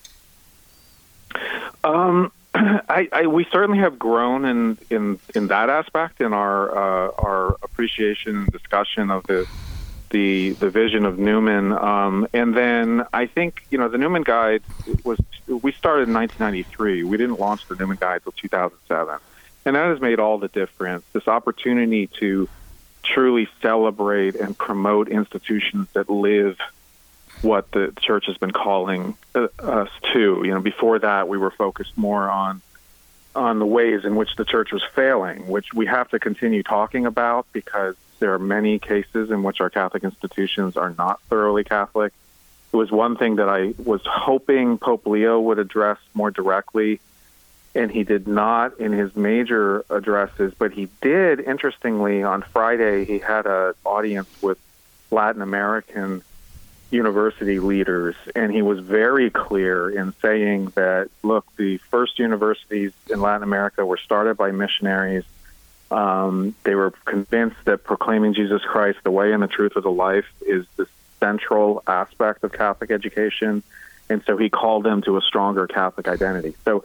We certainly have grown in that aspect, in our appreciation and discussion of the vision of Newman. And then I think, the Newman Guide we started in 1993. We didn't launch the Newman Guide until 2007. And that has made all the difference. This opportunity to truly celebrate and promote institutions that live what the church has been calling us to. Before that, we were focused more on the ways in which the church was failing, which we have to continue talking about because there are many cases in which our Catholic institutions are not thoroughly Catholic. It was one thing that I was hoping Pope Leo would address more directly, and he did not in his major addresses, but he did, interestingly, on Friday, he had an audience with Latin American university leaders, and he was very clear in saying that, look, the first universities in Latin America were started by missionaries. They were convinced that proclaiming Jesus Christ, the way and the truth of the life, is the central aspect of Catholic education, and so he called them to a stronger Catholic identity. So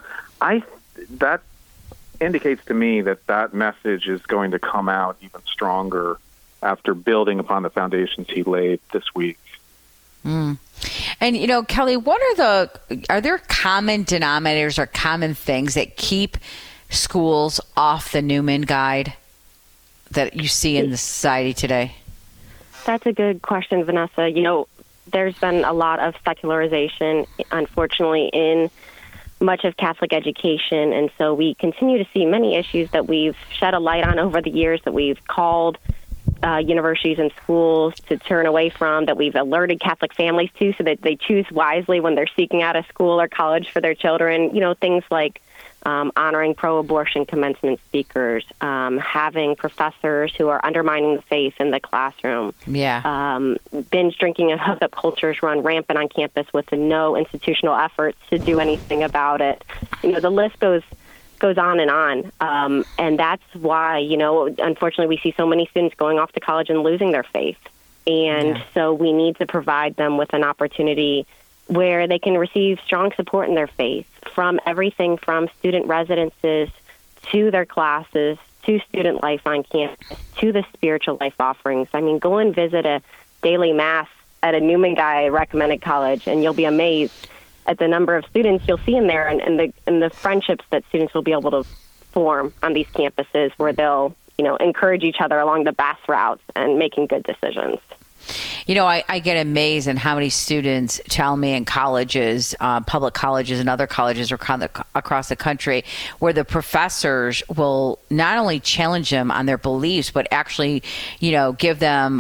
that indicates to me that message is going to come out even stronger after building upon the foundations he laid this week. Mm. And, Kelly, are there common denominators or common things that keep schools off the Newman Guide that you see in the society today? That's a good question, Vanessa. There's been a lot of secularization, unfortunately, in much of Catholic education, and so we continue to see many issues that we've shed a light on over the years, that we've called universities and schools to turn away from, that we've alerted Catholic families to so that they choose wisely when they're seeking out a school or college for their children. Things like honoring pro-abortion commencement speakers, having professors who are undermining the faith in the classroom. Yeah. Binge drinking and hookup cultures run rampant on campus with no institutional efforts to do anything about it. The list goes on and on. And that's why, unfortunately, we see so many students going off to college and losing their faith. And so we need to provide them with an opportunity where they can receive strong support in their faith, from everything from student residences to their classes, to student life on campus, to the spiritual life offerings. I mean, go and visit a daily mass at a Newman Guide recommended college, and you'll be amazed at the number of students you'll see in there, and the friendships that students will be able to form on these campuses, where they'll encourage each other along the bus routes and making good decisions. I get amazed at how many students tell me in colleges, public colleges and other colleges across the country, where the professors will not only challenge them on their beliefs, but actually, give them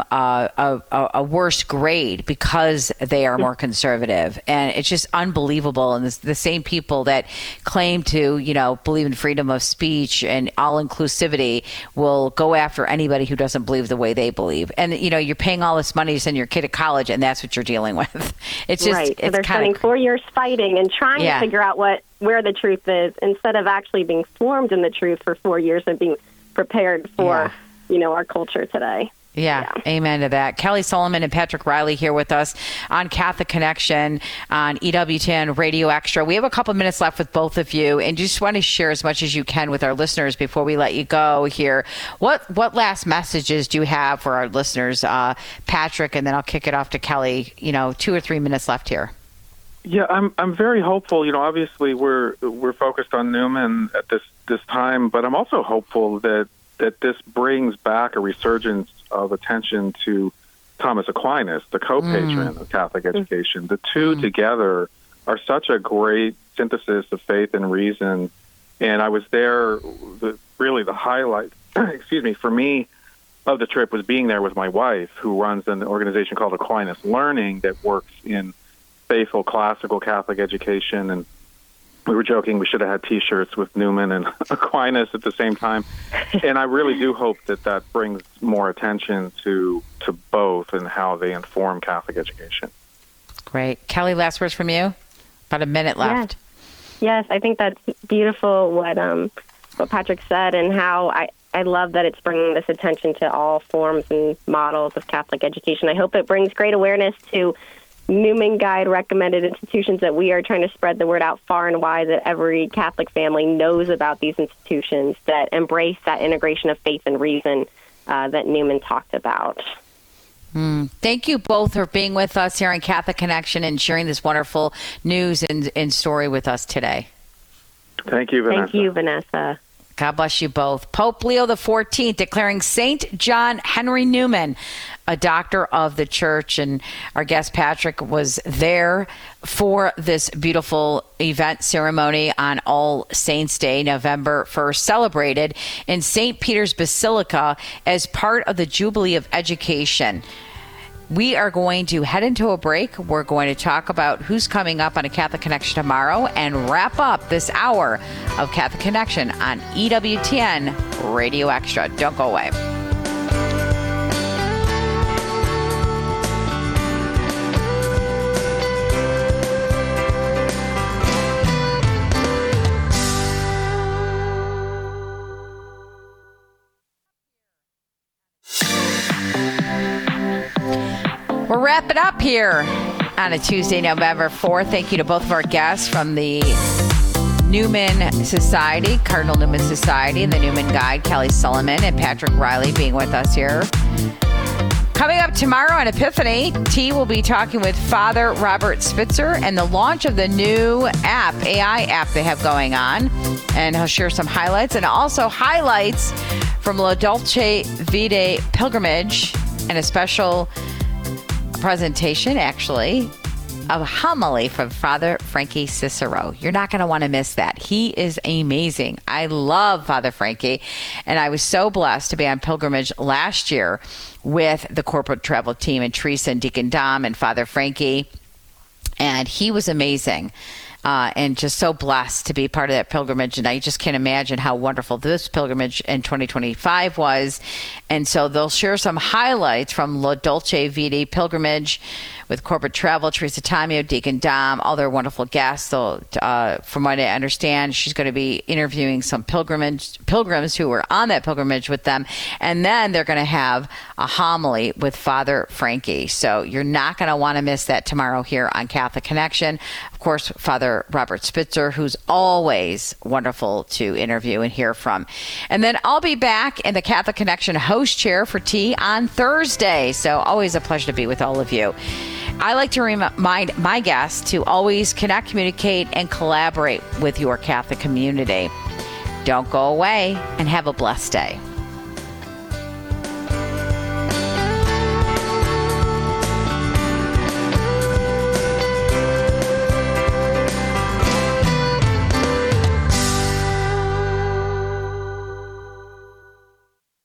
a worse grade because they are more conservative. And it's just unbelievable. And the same people that claim to, believe in freedom of speech and all inclusivity will go after anybody who doesn't believe the way they believe. And, you're paying all this money to send your kid to college, and that's what you're dealing with. It's just, right. So it's they're spending 4 years fighting and trying to figure out where the truth is, instead of actually being formed in the truth for 4 years and being prepared for, our culture today. Yeah, amen to that. Kelly Solomon and Patrick Riley here with us on Catholic Connection on EWTN Radio Extra. We have a couple minutes left with both of you, and just want to share as much as you can with our listeners before we let you go here. What last messages do you have for our listeners, Patrick? And then I'll kick it off to Kelly. 2 or 3 minutes left here. Yeah, I'm very hopeful. Obviously we're focused on Newman at this time, but I'm also hopeful that this brings back a resurgence of attention to Thomas Aquinas, the co-patron of Catholic education. The two together are such a great synthesis of faith and reason. And I was there, really the highlight, for me, of the trip was being there with my wife, who runs an organization called Aquinas Learning that works in faithful classical Catholic education. And we were joking we should have had T-shirts with Newman and Aquinas at the same time. And I really do hope that brings more attention to both and how they inform Catholic education. Great. Kelly, last words from you? About a minute left. Yes, I think that's beautiful what Patrick said, and how I love that it's bringing this attention to all forms and models of Catholic education. I hope it brings great awareness to Newman Guide recommended institutions, that we are trying to spread the word out far and wide, that every Catholic family knows about these institutions that embrace that integration of faith and reason that Newman talked about. Thank you both for being with us here on Catholic Connection and sharing this wonderful news and story with us today. Thank you, Vanessa. Thank you, Vanessa. God bless you both. Pope Leo XIV declaring St. John Henry Newman a doctor of the church. And our guest Patrick was there for this beautiful event ceremony on All Saints Day, November 1st, celebrated in St. Peter's Basilica as part of the Jubilee of Education. We are going to head into a break. We're going to talk about who's coming up on a Catholic Connection tomorrow and wrap up this hour of Catholic Connection on EWTN Radio Extra. Don't go away. We're wrapping up here on a Tuesday, November 4th. Thank you to both of our guests from the Newman Society, Cardinal Newman Society, and the Newman Guide, Kelly Solomon and Patrick Riley being with us here. Coming up tomorrow on Epiphany, T will be talking with Father Robert Spitzer and the launch of the new app, AI app they have going on. And he'll share some highlights and also highlights from La Dolce Vita pilgrimage and a special presentation, actually, a homily from Father Frankie Cicero. You're not going to want to miss that. He is amazing. I love Father Frankie, and I was so blessed to be on pilgrimage last year with the corporate travel team and Teresa and Deacon Dom and Father Frankie, and he was amazing. And just so blessed to be part of that pilgrimage. And I just can't imagine how wonderful this pilgrimage in 2025 was. And so they'll share some highlights from La Dolce Vita pilgrimage with corporate travel, Teresa Tamio, Deacon Dom, all their wonderful guests. So, from what I understand, she's going to be interviewing some pilgrims who were on that pilgrimage with them. And then they're going to have a homily with Father Frankie. So you're not going to want to miss that tomorrow here on Catholic Connection. Of course, Father Robert Spitzer, who's always wonderful to interview and hear from. And then I'll be back in the Catholic Connection host chair for tea on Thursday. So always a pleasure to be with all of you. I like to remind my guests to always connect, communicate, and collaborate with your Catholic community. Don't go away, and have a blessed day.